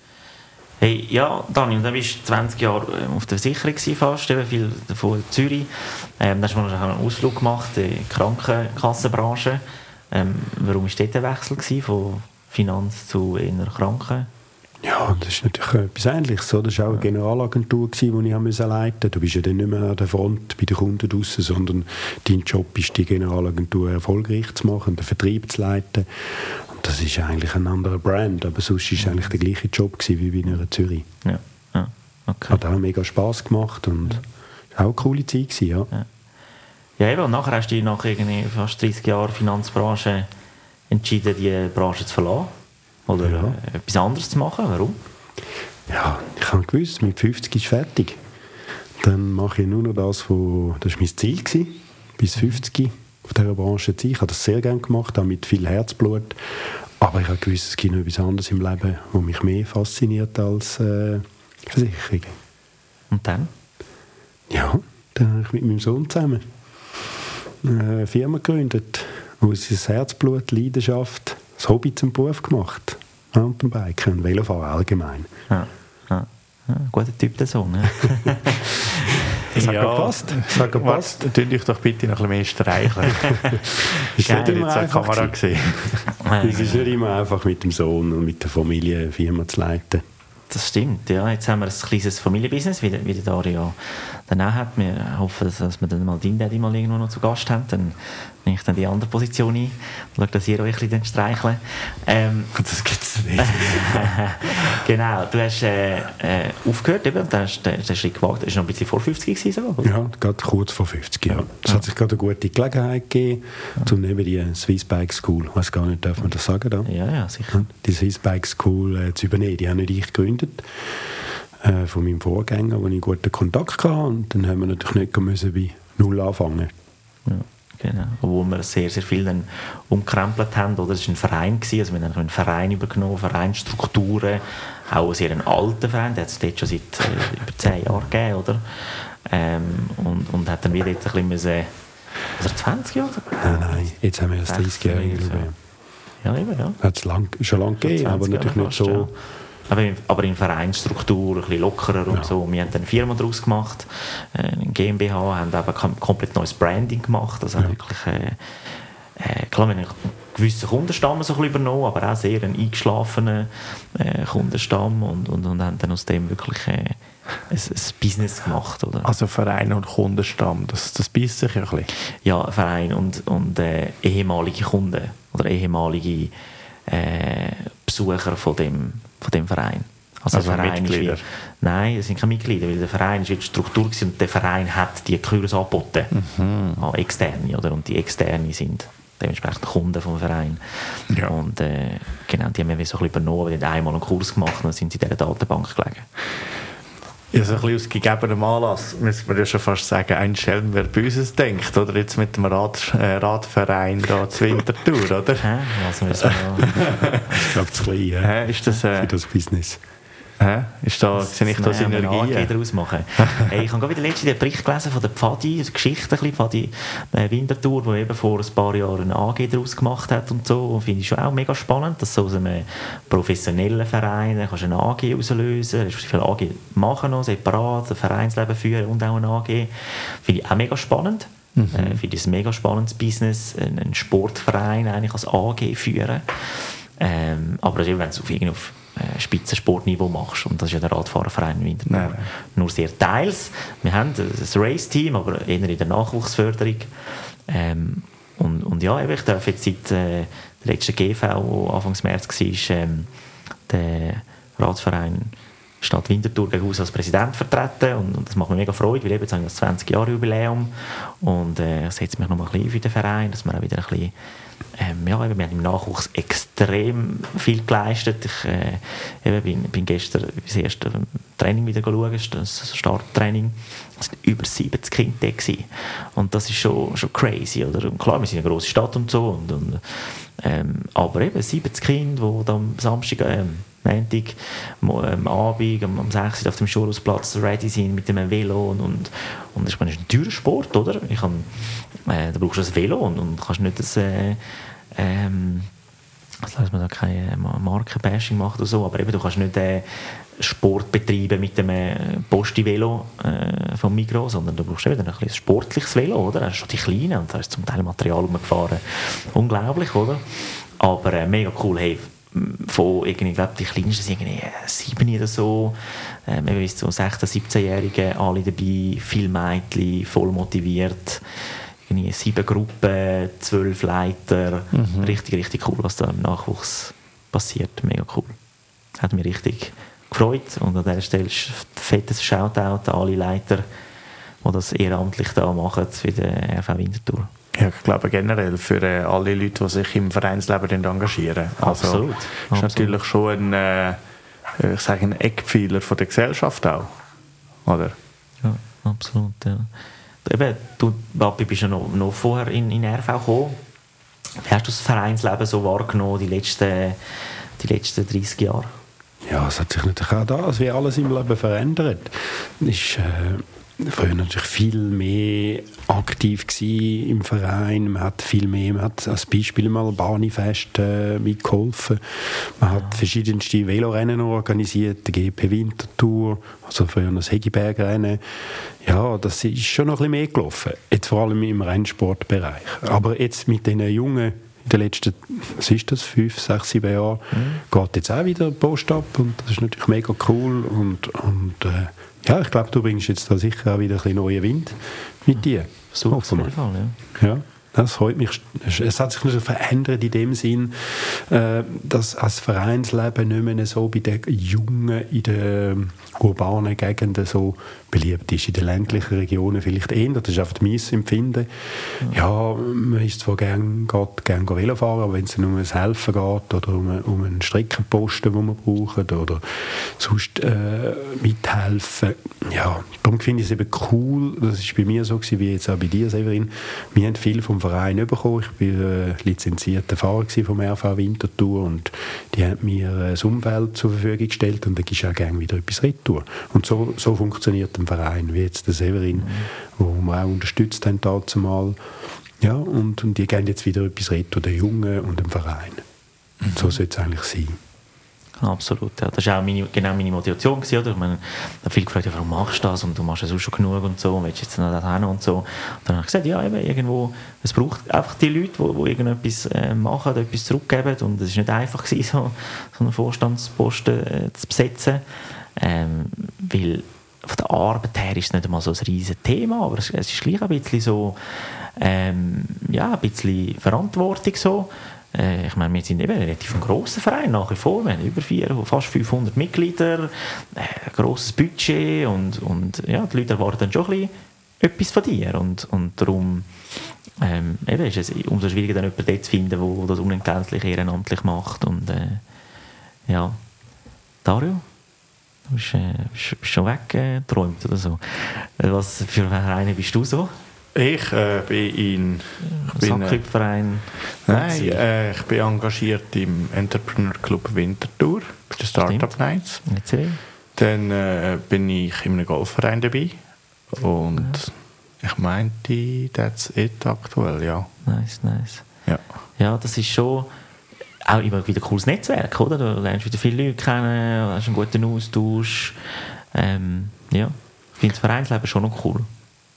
Hey, ja, Daniel, dann warst du zwanzig Jahre auf der Versicherung fast, eben viel von Zürich. Ähm, dann hast du noch einen Ausflug gemacht in die Krankenkassenbranche. Ähm, warum war dort der Wechsel gewesen, von Finanz zu eher Kranken? Ja, das ist natürlich etwas Ähnliches. So. Das war auch eine Generalagentur, die ich leiten musste. Du bist ja dann nicht mehr an der Front bei den Kunden draussen, sondern dein Job ist, die Generalagentur erfolgreich zu machen, den Vertrieb zu leiten. Und das ist eigentlich ein anderer Brand, aber sonst war es eigentlich der gleiche Job gewesen wie bei einer Zürich. Ja, ja, okay. Hat auch mega Spass gemacht und ja. auch eine coole Zeit gewesen, ja. ja. Ja, eben. Und nachher hast du dich nach irgendwie fast dreißig Jahren Finanzbranche entschieden, die Branche zu verlassen. Oder ja. äh, etwas anderes zu machen. Warum? Ja, ich habe gewusst, mit fünfzig ist fertig. Dann mache ich nur noch das, wo, das war mein Ziel gewesen, bis fünfzig auf dieser Branche zu sein. Ich habe das sehr gerne gemacht, auch mit viel Herzblut. Aber ich habe gewusst, es gibt noch etwas anderes im Leben, das mich mehr fasziniert als äh, Versicherungen. Und dann? Ja, dann habe ich mit meinem Sohn zusammen eine Firma gegründet, wo sie das Herzblut, Leidenschaft, das Hobby zum Beruf gemacht. Mountainbiken und Velofahren allgemein. Ja, ja, ja, guter Typ, der Sohn. Ja. Das hat ja, gepasst. Das hat gepasst. Tun dich doch bitte noch ein bisschen mehr streicheln. Ich habe jetzt eine Kamera gesehen. Es ist nicht immer einfach, mit dem Sohn und mit der Familie eine Firma zu leiten. Das stimmt, ja. Jetzt haben wir ein kleines Familienbusiness, wie der, wie der Dario dann auch hat. Wir hoffen, dass wir dann mal deinen Daddy mal irgendwo noch zu Gast haben. Dann nehme ich dann die andere Position ein. Schau, dass ihr euch ein bisschen streicheln. Ähm, das gibt es nicht. Genau, du hast äh, äh, aufgehört, eben, dann hast du den Schritt gewagt. Das war noch ein bisschen vor fünfzig gewesen, so, oder? Ja, gerade kurz vor fünfzig, ja. Es ja. hat sich gerade eine gute Gelegenheit gegeben, ja. zum neben die Swiss Bike School, ich weiß gar nicht, darf man das sagen? Da? Ja, ja, sicher. Die Swiss Bike School äh, zu übernehmen, die habe nicht ich gegründet, äh, von meinem Vorgänger, wo ich guten Kontakt hatte, und dann haben wir natürlich nicht müssen bei Null anfangen. Ja. Genau. Obwohl wir sehr, sehr viel dann umkrempelt haben. Oder? Es war ein Verein, also wir haben einen Verein übergenommen, Vereinsstrukturen, auch einen sehr alten Verein, den hat es dort schon seit äh, über zehn Jahren gegeben, oder? Ähm, und, und hat dann wieder jetzt ein bisschen müssen, also zwanzig Jahre? Nein, nein, jetzt haben wir das dreißig-jährige Jubiläum. Ja, eben, ja. Hat es lang, schon lange gegeben, aber natürlich nicht so... Ja. Aber in, aber in Vereinsstruktur, ein bisschen lockerer und ja. so. Wir haben dann eine Firma daraus gemacht, eine GmbH, haben eben komplett neues Branding gemacht. Also ja. wirklich, äh, äh, klar, wir haben einen gewissen Kundenstamm so ein bisschen übernommen, aber auch sehr einen eingeschlafenen äh, Kundenstamm und, und, und haben dann aus dem wirklich äh, ein, ein Business gemacht. Oder? Also Verein und Kundenstamm, das, das beißt sich ja ein bisschen. Ja, Verein und, und äh, ehemalige Kunden oder ehemalige äh, Besucher von dem von dem Verein. Also, also der Verein Mitglieder? Ist wie, nein, es sind keine Mitglieder, weil der Verein ist wie die Struktur gewesen und der Verein hat die Kurs angeboten mhm. an Externe, oder? Und die Externe sind dementsprechend Kunden vom Verein. Ja. Und äh, genau, die haben wir so ein bisschen übernommen, die haben einmal einen Kurs gemacht und dann sind sie in dieser Datenbank gelegen. Ja, so ein bisschen aus gegebenem Anlass, müsste man ja schon fast sagen, ein Schelm, wer Böses denkt, oder jetzt mit dem Rad, äh, Radverein da zur Winterthur, oder? Hä? Also müssen wir Ich glaube, zu klein ja, Hä, ist das, äh, für das Business. hä? Ist da, sehe ich da Synergien? A G daraus machen. Hey, ich habe gerade wieder letztens den Bericht gelesen von der Pfadi, die Geschichte ein bisschen, Pfadi äh, Winterthur, die eben vor ein paar Jahren eine A G daraus gemacht hat und so. Und finde ich schon auch mega spannend, dass so aus einem professionellen Verein da kannst du eine A G auslösen, du kannst viele A G machen noch, separat, ein Vereinsleben führen und auch eine A G. Finde ich auch mega spannend. Mhm. Äh, finde ich ein mega spannendes Business, einen Sportverein eigentlich als A G führen. Ähm, aber wenn du es auf irgendwie auf Spitzensportniveau machst. Und das ist ja der Radfahrerverein im Winterthur. Nein, nein. Nur sehr teils. Wir haben ein Race-Team, aber eher in der Nachwuchsförderung. Ähm, und, und ja, ich darf jetzt seit äh, der letzten G V, wo Anfang März war, ähm, den Radverein Stadt Winterthur gegen Haus als Präsident vertreten. Und, und das macht mir mega Freude, weil eben jetzt haben wir das zwanzig Jahre Jubiläum. Und äh, ich setze mich noch mal ein bisschen für den Verein, dass wir auch wieder ein bisschen Ähm, ja, wir haben im Nachwuchs extrem viel geleistet. Ich äh, eben bin, bin gestern das erste Training wieder geschaut, das Starttraining. Es waren über siebzig Kinder da gewesen. Und das ist schon, schon crazy. Oder? Und klar, wir sind eine grosse Stadt und so. Und, und, ähm, aber eben siebzig Kinder, die am Samstag, ähm, Montag, am Abend, am, am sechs Uhr auf dem Schulhausplatz ready sind mit einem Velo. Und, und, und das ist ein teurer Sport, oder? Ich kann, äh, da brauchst du ein Velo und, und kannst nicht das... Äh, ähm, also dass man da keine Markenbashing macht oder so, aber eben, du kannst nicht äh, Sport betreiben mit dem äh, Posti-Velo äh, vom Migros, sondern du brauchst eben ein, ein sportliches Velo, oder? Das ist schon die kleinen und da ist zum Teil Material umgefahren. Unglaublich, oder? Aber äh, mega cool, hey, von irgendwie, ich glaube, die Kleinsten sind irgendwie sieben oder so, ähm, bis zu sechzehn-, siebzehnjährigen, alle dabei, viele Mädchen, voll motiviert. Sieben Gruppen, zwölf Leiter. Mhm. Richtig, richtig cool, was da im Nachwuchs passiert. Mega cool. Hat mich richtig gefreut. Und an dieser Stelle ein fettes Shoutout an alle Leiter, die das ehrenamtlich da machen für den R V Winterthur. Ja, ich glaube generell für äh, alle Leute, die sich im Vereinsleben engagieren. Also, absolut. Das ist absolut. natürlich schon ein, äh, ich sage, ein Eckpfeiler von der Gesellschaft auch. Oder? Ja, absolut. Ja. Eben, du, Papi, bist ja noch, noch vorher in, in R V gekommen. Wie hast du das Vereinsleben so wahrgenommen, die letzten, die letzten dreißig Jahre? Ja, es hat sich natürlich auch das, wie alles im Leben verändert. Ich war äh, früher natürlich viel mehr aktiv gewesen im Verein. Man hat viel mehr, man hat als Beispiel mal Bahnifest äh, mitgeholfen. Man ja. hat verschiedenste Velorennen organisiert, die G P Winterthur, also früher das Hegibergrennen. Ja, das ist schon noch ein bisschen mehr gelaufen, jetzt vor allem im Rennsportbereich. Aber jetzt mit den Jungen, in den letzten, was ist das, fünf, sechs, sieben Jahren, mhm. geht jetzt auch wieder Post ab und das ist natürlich mega cool und, und äh, ja, ich glaube, du bringst jetzt da sicher auch wieder ein bisschen neuen Wind mit dir. So, auf jeden Fall, ja. Ja. Das freut mich. Es hat sich nicht verändert in dem Sinn, dass das Vereinsleben nicht mehr so bei den Jungen in den urbanen Gegenden so beliebt ist. In den ländlichen Regionen vielleicht eher. Das ist einfach mein Empfinden. Ja, man ist zwar gerne gern Velo fahren, aber wenn es um ein Helfen geht oder um, um einen Streckenposten, den wir brauchen, oder sonst äh, mithelfen, ja, darum finde ich es eben cool. Das war bei mir so gewesen, wie jetzt auch bei dir, Severin. Wir haben viel vom Verein bekommen. Ich war äh, lizenzierter Fahrer vom R V Winterthur und die haben mir äh, das Umfeld zur Verfügung gestellt und da gibst du auch gerne wieder etwas retour. Und so, so funktioniert ein Verein, wie jetzt der Severin, mhm. wo wir auch unterstützt haben dazu mal. Ja, und, und die geben jetzt wieder etwas retour, den Jungen und dem Verein. Mhm. Und so sollte es eigentlich sein. Absolut, ja. Das war auch meine, genau meine Motivation gewesen, oder? Ich meine, ich habe viel gefragt, ja, warum machst du das und du machst es auch schon genug und so und willst jetzt noch da hin und so. Und dann habe ich gesagt, ja, eben, irgendwo, es braucht einfach die Leute, die, die irgendetwas äh, machen, etwas zurückgeben und es war nicht einfach gewesen, so, so einen Vorstandsposten äh, zu besetzen, ähm, weil von der Arbeit her ist es nicht einmal so ein riesiges Thema, aber es, es ist gleich ein bisschen so, ähm, ja, ein bisschen Verantwortung so. Ich meine, wir sind eben relativ ein grosser Verein nach wie vor. Wir haben über vier, fast fünfhundert Mitglieder, ein grosses Budget und, und ja, die Leute erwarten dann schon ein bisschen etwas von dir. Und, und darum ähm, eben ist es umso schwieriger, dann jemanden dort zu finden, der das unentgeltlich ehrenamtlich macht. Und äh, ja, Dario? Du bist, äh, bist, bist schon weggeträumt oder so. Was für Vereine bist du so? Ich äh, bin in... Ich bin, äh, Sackhüpfverein? Nein, äh, ich bin engagiert im Entrepreneur Club Winterthur, bei den Startup Nights. Erzähl. Dann äh, bin ich in einem Golfverein dabei. Und ja. ich meinte, that's it aktuell, ja. Nice, nice. Ja, ja das ist schon auch immer wieder ein cooles Netzwerk, oder? Du lernst wieder viele Leute kennen, hast einen guten Austausch. Ähm, ja, ich finde das Vereinsleben schon noch cool.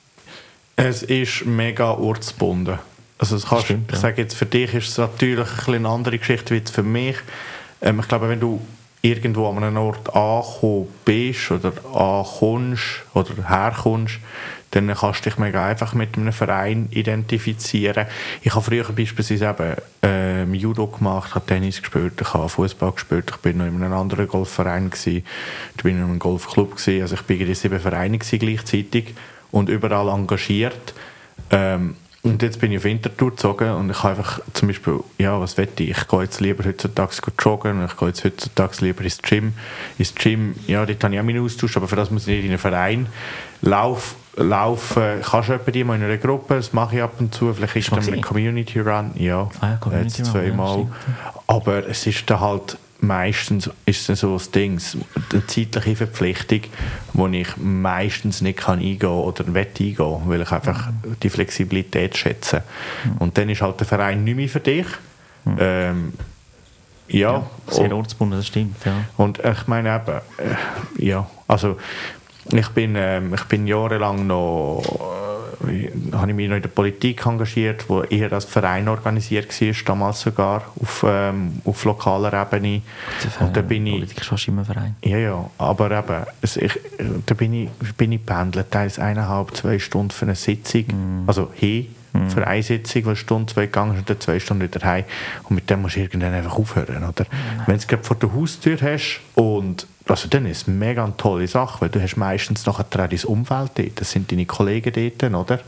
Es ist mega ortsgebunden. Also das kannst, Stimmt, ich ja. sage jetzt, für dich ist es natürlich ein bisschen eine andere Geschichte als für mich. Ähm, ich glaube, wenn du irgendwo an einem Ort angekommen bist oder ankommst oder herkommst, dann kannst du dich mega einfach mit einem Verein identifizieren. Ich habe früher beispielsweise eben ähm, Judo gemacht, habe Tennis gespielt, ich habe Fußball gespielt, ich bin noch in einem anderen Golfverein gewesen, ich bin in einem Golfclub gewesen, also ich bin in sieben Vereinen gleichzeitig und überall engagiert. Ähm, und jetzt bin ich auf Winterthur gezogen und ich habe einfach zum Beispiel, ja, was will ich? Ich gehe jetzt lieber heutzutage joggen und ich gehe jetzt heutzutage lieber ins Gym. Ins Gym, ja, dort habe ich auch meinen Austausch, aber für das muss ich nicht in einen Verein. Lauf, laufen kannst du etwa mal in einer Gruppe, das mache ich ab und zu, vielleicht ist dann ein Community Run, ja, ah, ja Community jetzt zweimal. Ja, aber es ist dann halt meistens ist es so ein Ding, eine zeitliche Verpflichtung, wo ich meistens nicht kann eingehen oder will eingehen, weil ich einfach mhm. die Flexibilität schätze. Mhm. Und dann ist halt der Verein nicht mehr für dich. Mhm. Ähm, ja, ja, sehr ortsgebunden, das stimmt. Ja. Und ich meine eben, äh, ja, also ich bin, ähm, ich bin jahrelang noch, äh, habe ich mich noch in der Politik engagiert, wo eher als Verein organisiert war, damals sogar auf, ähm, auf lokaler Ebene. Und da bin ich, Politik ist fast immer Verein. Ja, ja, aber eben, also ich, da bin ich, bin ich pendelt, teils eineinhalb, zwei Stunden für eine Sitzung, mm. also hin, mm. für eine Sitzung, weil eine Stunde, zwei gegangen ist und dann zwei Stunden wieder heim. Und mit dem musst du irgendwann einfach aufhören, oder? Mm. Wenn du es gerade vor der Haustür hast und also dann ist es eine mega tolle Sache, weil du hast meistens nachher dein Umfeld dort, das sind deine Kollegen dort, oder?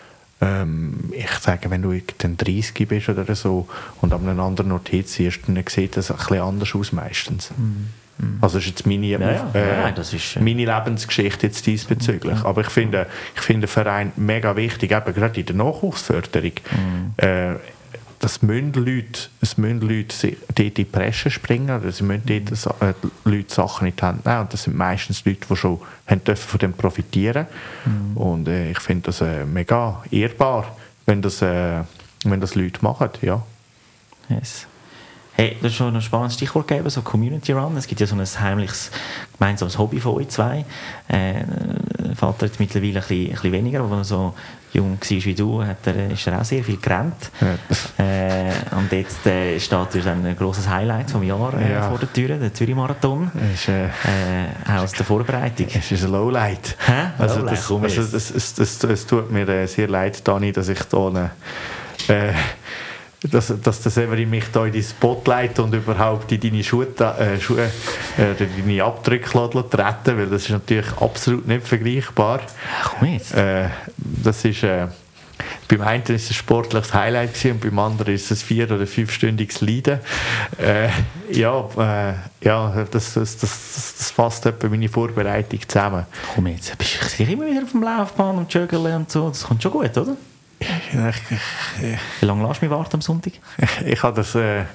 Ähm, ich sage, wenn du dann dreißig bist oder so und an einem anderen Ort hinziehst, dann sieht das ein bisschen anders aus meistens. Mm. Also das ist jetzt meine, ja, ja. Äh, ja, das ist, äh, meine Lebensgeschichte jetzt diesbezüglich. Ja. Aber ich finde, ich finde den Verein mega wichtig, eben gerade in der Nachwuchsförderung. Mm. Äh, dass Leute, es müssen Leute dort in die Presse springen oder sie müssen dort äh, Leute Sachen in die Hand nehmen. Und das sind meistens Leute, die schon haben dürfen von dem profitieren. Mhm. Und äh, ich finde das äh, mega ehrbar, wenn das, äh, wenn das Leute machen. Ja. Yes. Hey, du hast schon ein spannendes Stichwort gegeben, so Community Run. Es gibt ja so ein heimliches gemeinsames Hobby von euch zwei. Äh, Vater jetzt mittlerweile ein bisschen, ein bisschen weniger, aber als er so jung war wie du, hat er, ist er auch sehr viel gerannt. Ja. Äh, und jetzt äh, steht ein grosses Highlight vom Jahr äh, ja. vor der Tür, der Zürich-Marathon. Äh, äh, aus der Vorbereitung. Es ist ein Lowlight. Hä? Also, Lowlight, das, also das, das, das, das tut mir äh, sehr leid, Dani, dass ich da eine, äh, dass, dass der Severin mich da in die Spotlight und überhaupt in deine Schuhe, äh, Schuhe äh, deine Abdrücke treten, weil das ist natürlich absolut nicht vergleichbar. Komm jetzt. Äh, das ist, äh, beim einen ist es ein sportliches Highlight gewesen, und beim anderen ist es ein vier- oder fünfstündiges Leiden. Äh, ja, äh, ja das, das, das, das fasst etwa meine Vorbereitung zusammen. Komm jetzt, bist du immer wieder auf dem Laufbahn und Joggen und so, das kommt schon gut, oder? Ich, ich, Wie lange lässt du mich warten am Sonntag? Ich, ich habe das... Äh,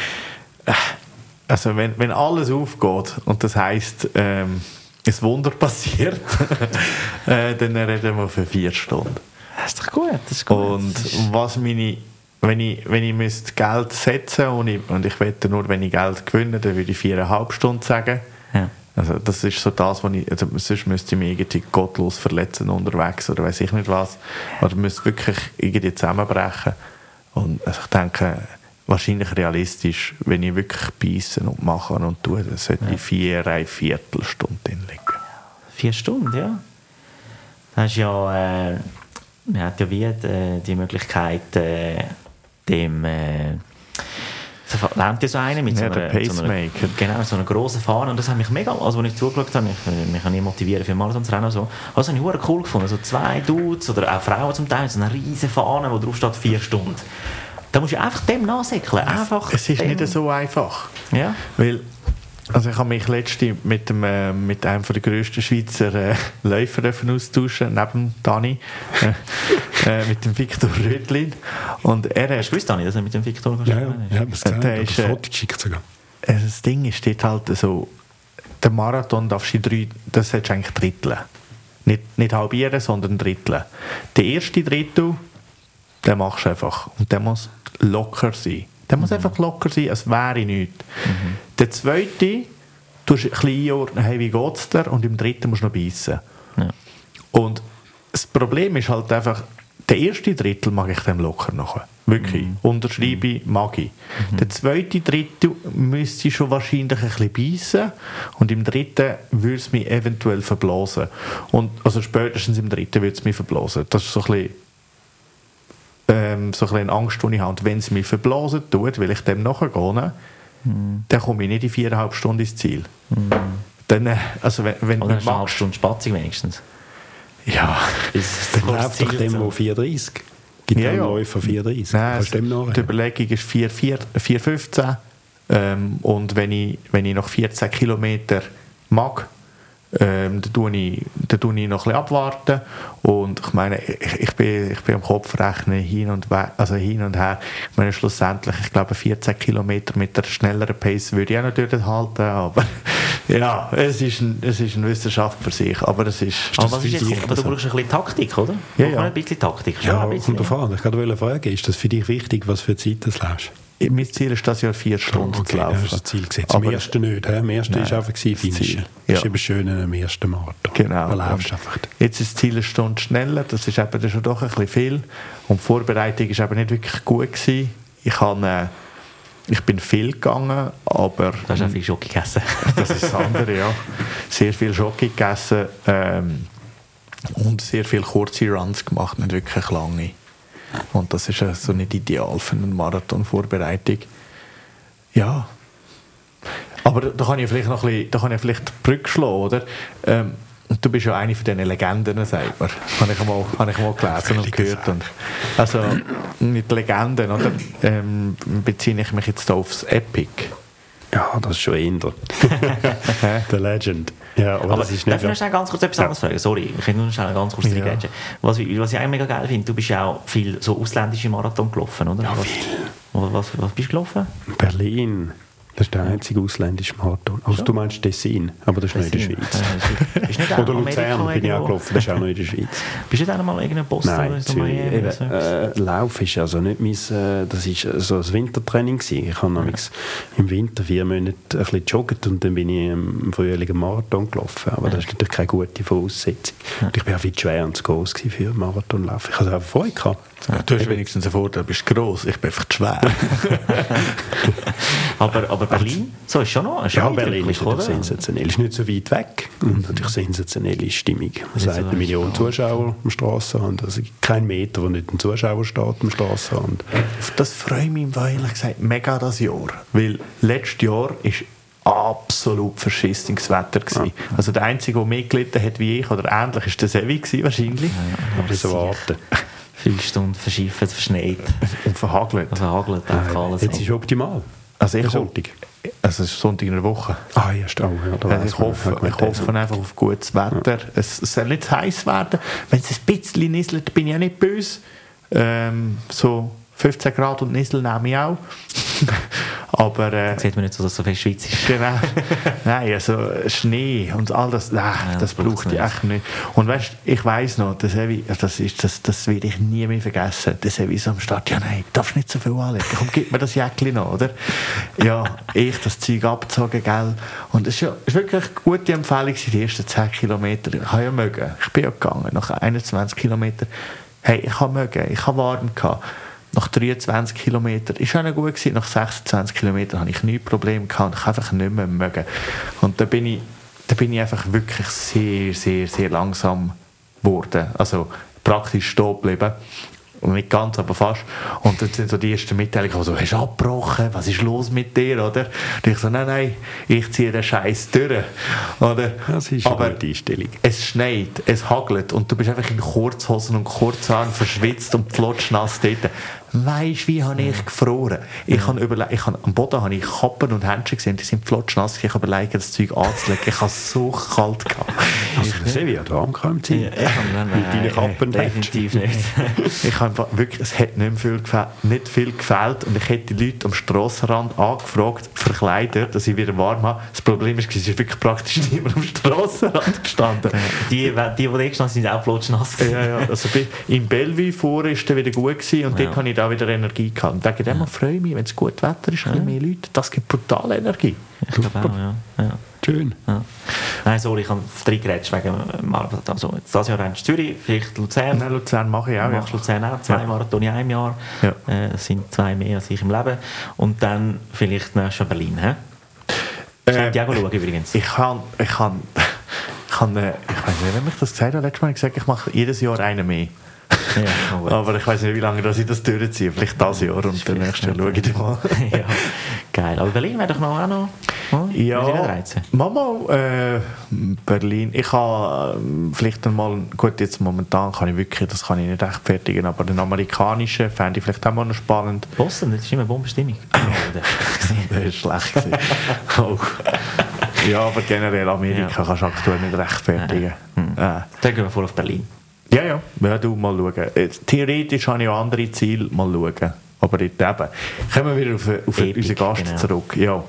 also wenn, wenn alles aufgeht und das heisst, ähm, ein Wunder passiert, äh, dann reden wir für vier Stunden. Das ist doch gut. Das ist gut. Und was meine... Wenn ich, wenn ich müsste Geld setzen und ich, und ich wette nur, wenn ich Geld gewinne, dann würde ich viereinhalb Stunden sagen. Ja. Also das ist so das, was ich, also sonst müsste ich mich irgendwie gottlos verletzen unterwegs oder weiß ich nicht was. Oder müsste wirklich irgendwie zusammenbrechen. Und also ich denke, wahrscheinlich realistisch, wenn ich wirklich beißen und machen und tue, dann sollte ja. ich vier, eine Viertelstunde drin liegen. Vier Stunden, ja. Das ist ja, äh, man hat ja wie die, die Möglichkeit, äh, dem... Äh, so lernt ja so einen mit ja, so einer, so einer, genau, so einer grossen Fahne. Und das hat mich mega, also als ich zugeschaut habe, ich, mich kann nie motivieren für Marathonsrennen oder so, das habe ich verdammt cool gefunden. So zwei Dudes oder auch Frauen zum Teil, so eine riesen Fahne, wo drauf steht vier Stunden. Da musst du einfach dem nachsäckeln. Einfach es ist dem. nicht so einfach. Ja. Weil Also ich habe mich letztens mit, dem, äh, mit einem der grössten Schweizer äh, Läufer austauschen, neben Dani, äh, äh, mit dem Viktor Rödlin. Und er Hast du gewusst, Dani, dass er mit dem Viktor Ja, ja, ich habe es gesehen, Der ich ist, habe äh, ein Foto geschickt sogar. äh, das Ding ist dort halt so, der Marathon darfst du in drei, das solltest du eigentlich dritteln. Nicht, nicht halbieren, sondern dritteln. Der erste Drittel, den machst du einfach. Und der muss locker sein. Der muss einfach locker sein, als wäre nichts. Mhm. Der zweite, du hast ein bisschen einordnen, hey, wie geht es dir? Und im dritten musst du noch beißen. Ja. Und das Problem ist halt einfach, der erste Drittel mag ich dem locker noch. Wirklich. Mhm. Unterschreibe ich, mag ich. Mhm. Der zweite Drittel müsste ich schon wahrscheinlich ein bisschen beißen. Und im dritten würde es mich eventuell verblasen. Und, also spätestens im dritten würde es mich verblasen. Das ist so ein bisschen Ähm, so ein bisschen Angst, die ich habe. Und wenn es mich verblasen tut, weil ich dem nachgehe, mm. dann komme ich nicht in viereinhalb Stunden ins Ziel. Mm. Dann, äh, also wenn, wenn Oder man eine halbe Stunde Spatzig wenigstens. Ja. Dann läuft doch dem, der vier dreißig. Gibt ja, ja, ja. einen Läufer vier dreißig. Nein, Kannst du dem nachher? die Überlegung ist vier fünfzehn. Ähm, und wenn ich, wenn ich noch vierzehn Kilometer mag, Ähm, da tue ich, da tue ich noch ein bisschen abwarten und ich meine, ich, ich, bin, ich bin am Kopf rechnen hin und, we- also hin und her. Ich meine, schlussendlich, ich glaube, vierzehn Kilometer mit der schnelleren Pace würde ich auch noch durchhalten, aber ja, es ist, ein, es ist eine Wissenschaft für sich, aber es ist... Aber, was ist für dich jetzt, aber du brauchst ein bisschen Taktik, oder? Ja, Braucht ja. man ein bisschen Taktik? Schon Ja, ein bisschen, kommt drauf an. Ich wollte fragen, ist das für dich wichtig, was für Zeit du läufst? Mein Ziel ist das Jahr vier Stunden Okay, zu laufen. das ist das Ziel gesetzt. Am Aber- ersten nicht. He? Am ersten Nein, war einfach das Ziel. finishen. Das Ja. ist eben schön am ersten Marathon. Genau. Da laufst du Und einfach. Jetzt ist das Ziel eine Stunde schneller, das ist eben dann schon doch ein bisschen viel. Und die Vorbereitung war eben nicht wirklich gut gewesen. Ich, habe, äh, ich bin viel gegangen, aber... Du hast auch viel Schoki gegessen. Das ist das andere, ja. Sehr viel Schoki gegessen ähm, und sehr viele kurze Runs gemacht, nicht wirklich lange. Und das ist also nicht ideal für eine Marathon-Vorbereitung. Ja. Aber da kann ich vielleicht noch ein bisschen, da kann ich vielleicht die Brücke schlagen, oder? Ähm, und du bist ja eine von diesen Legenden, sagt man. Habe ich einmal, habe ich einmal gelesen und gehört. Und also mit Legenden, oder? Ähm, beziehe ich mich jetzt da aufs Epic. Ja, das ist schon eher. Der Legend. Ja, aber, Aber das ist darf nicht... ich noch schnell ganz kurz etwas anderes fragen? Sorry, ich kann nur schnell ganz kurz Ja. reingrätschen. Was, was ich auch mega geil finde, du bist ja auch viel so ausländische Marathon gelaufen, oder? Ja, was, viel. Was, was, was bist du gelaufen? Berlin. Das ist der einzige ausländische Marathon. Also du meinst Tessin, aber das ist nicht in der Schweiz. Äh, ist nicht auch Oder Amerika Luzern bin ich auch irgendwo? gelaufen, das ist auch noch in der Schweiz. Bist du dann mal irgendein Boston Nein, oder so Zürich. Miami Eben, oder so etwas? äh, Lauf ist also nicht mein, äh, das ist so ein Wintertraining gewesen. Ich habe ja. im Winter vier Monate ein bisschen joggt und dann bin ich im Frühling einen Marathon gelaufen. Aber ja. das ist natürlich keine gute Voraussetzung. Ja. Und ich war auch viel schwer und zu groß für einen Marathonlauf. Ich hatte einfach Freude gehabt. Ja, du hast wenigstens einen Vorteil, du bist gross, ich bin einfach zu schwer. aber, aber Berlin, so ist schon noch. Ist Ja, schon Berlin ist eindrücklich, natürlich sensationell. Ist nicht so weit weg und natürlich sensationelle Stimmung. Man sagt, eine Million Zuschauer am Strassenrand. Also kein Meter, wo nicht ein Zuschauer steht am Strassenrand. Das freut mich ehrlich gesagt mega das Jahr, weil letztes Jahr ist absolut verschissenes Wetter gewesen. Ja. Also der Einzige, der mehr gelitten hat wie ich, oder ähnlich, ist der Sevi gewesen, wahrscheinlich. Ja, Aber so warten. Viele Stunden verschiffen, verschneit, Und verhagelt. verhagelt, einfach alles. Jetzt ist optimal. Also ich Der hoffe, Sonntag. also es ist Sonntag in der Woche. Ah, ja, stimmt. Ja, da Also weiss ich man. hoffe, Ja, ich hoffe einfach auf gutes Wetter. Es, es soll nicht zu heiß werden. Wenn es ein bisschen nisselt, bin ich auch nicht böse. Ähm, so fünfzehn Grad und Nisel nehme ich auch. Aber äh, Sieht man nicht so, dass so viel Schweiz ist. genau. Nein, also Schnee und all das, nein, Ja, das, das braucht's braucht ich nicht. echt nicht. Und weißt, ich weiss noch, das, Evi, das, ist, das, das werde ich nie mehr vergessen. Das Evi so am Start, ja nein, du darfst nicht so viel anlegen. Komm, gib mir das Jäckchen noch, oder? Ja, ich das Zeug abgezogen, gell? Und es ist, ja, ist wirklich eine gute Empfehlung, die ersten zehn Kilometer. Ich habe ja mögen. Ich bin ja gegangen, nach einundzwanzig Kilometern. Hey, ich habe mögen, ich habe warm gehabt. Nach dreiundzwanzig Kilometern ist auch noch gut gewesen. Nach sechsundzwanzig Kilometern hatte ich nie Probleme gehabt und ich einfach nicht mehr mögen. Und da bin ich, da bin ich einfach wirklich sehr, sehr, sehr langsam geworden. Also praktisch stehen geblieben. Und nicht ganz, aber fast. Und dann sind so die ersten Mitteilungen, so, hast du abgebrochen? Was ist los mit dir, oder? Und ich so, nein, nein, ich ziehe den Scheiß durch. Oder? Das ist aber eine gute Einstellung. Es schneit, es hagelt und du bist einfach in Kurzhosen und Kurzhaaren verschwitzt und flotschnass dort. Weisst wie habe ich gefroren? Ich ja. habe überlegt, ich habe, am Boden habe ich Kappen und Händchen gesehen, die sind flotschnass. Ich habe überlegt, das Zeug anzulegen. Ich habe so kalt gehabt. Also, ich sehe, wie du angekommen sind. Ja, mit deinen Kappen definitiv nicht. Ich habe wirklich, es hat nicht viel, gefehlt, nicht viel gefehlt und ich hätte die Leute am Strassenrand angefragt, verkleidet, dass ich wieder warm habe. Das Problem ist, es ist wirklich praktisch niemand am Strassenrand gestanden. Die, die, die eh gestanden sind, sind auch flotschnass. Ja, ja. Also in Bellevue vor war es wieder gut gewesen und ja. dort habe ich auch wieder Energie gehabt. Und wegen dem ja. freue ich mich, wenn es gut Wetter ist, ein bisschen mehr Leute. Das gibt brutale Energie. Ich glaube auch, ja. ja. Schön. Ja. Nein, sorry, ich habe drei gerätscht wegen Marathon. Also, dieses Jahr rennst du Zürich, vielleicht Luzern. Nein, Luzern mache ich auch. Machst ja. Luzern auch, zwei ja. Marathon in einem Jahr. Ja. Äh, das sind zwei mehr als ich im Leben. Und dann vielleicht nächstes Jahr Berlin. He? Ich äh, kann schauen übrigens. Ich kann, ich kann, ich kann, äh, ich weiß nicht, wenn ich das gesagt habe, letztes Mal habe ich gesagt, ich mache jedes Jahr einen mehr. Ja, aber ich weiß nicht, wie lange ich das durchziehe. Vielleicht das Jahr und dann nächstes Jahr schaue ich mal. Ja, geil. Aber Berlin wäre doch noch auch noch... Oh, ja, Mama, äh, Berlin. Ich habe äh, vielleicht einmal... Gut, jetzt momentan kann ich wirklich... Das kann ich nicht rechtfertigen, aber den amerikanischen fände ich vielleicht auch mal noch spannend. Boston, das ist immer Bombenstimmung. Das war schlecht. Oh. Ja, aber generell Amerika ja. kannst du aktuell nicht rechtfertigen. Mhm. Äh. Dann gehen wir voll auf Berlin. Ja, ja, ja, du mal schauen. Jetzt, theoretisch habe ich auch andere Ziele, mal schauen. Aber dort eben. Kommen wir wieder auf, auf Epic, unseren Gast genau. zurück. Ja.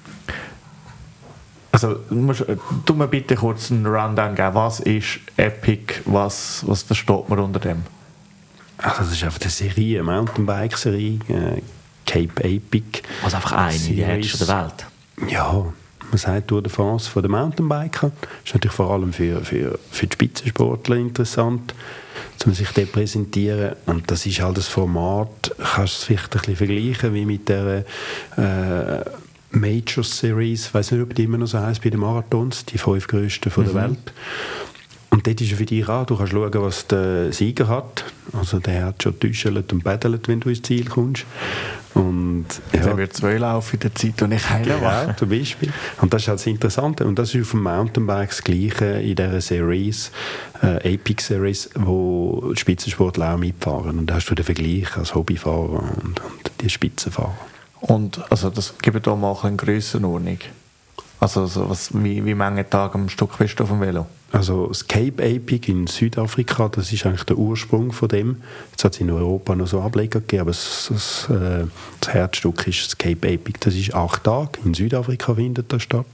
Also, musst, tu mir bitte kurz einen Rundown geben. Was ist Epic? Was, was versteht man unter dem? Also, das ist einfach eine Serie, eine Mountainbike-Serie, äh, Cape Epic. Also einfach eine, die älteste der Welt. Ja. Man sagt Tour de France von den Mountainbikern. Das ist natürlich vor allem für, für, für die Spitzensportler interessant, um sich dort präsentieren. Und das ist halt das Format, kannst du es vielleicht ein bisschen vergleichen wie mit der äh, Major Series, ich weiß nicht, ob die immer noch so heisst, bei den Marathons, die fünf grössten von der mhm. Welt. Und dort ist es für dich auch, du kannst schauen, was der Sieger hat. Also der hat schon getäuschelt und bettelt, wenn du ins Ziel kommst. Und ja, der wird zwei laufen in der Zeit, und ich heile genau, zum Beispiel. Und das ist halt das Interessante. Und das ist auf dem Mountainbike das Gleiche in dieser Series, äh, Epic Series, wo Spitzensportler auch mitfahren. Und da hast du den Vergleich als Hobbyfahrer und, und die Spitzenfahrer. Und also das gibt da mal eine Grössenordnung. Also so was, wie, wie viele Tage am Stück bist du auf dem Velo? Also das Cape Epic in Südafrika, das ist eigentlich der Ursprung von dem. Jetzt hat es in Europa noch so Ableger gegeben, aber das, das, äh, das Herzstück ist das Cape Epic. Das ist acht Tage, in Südafrika findet das statt.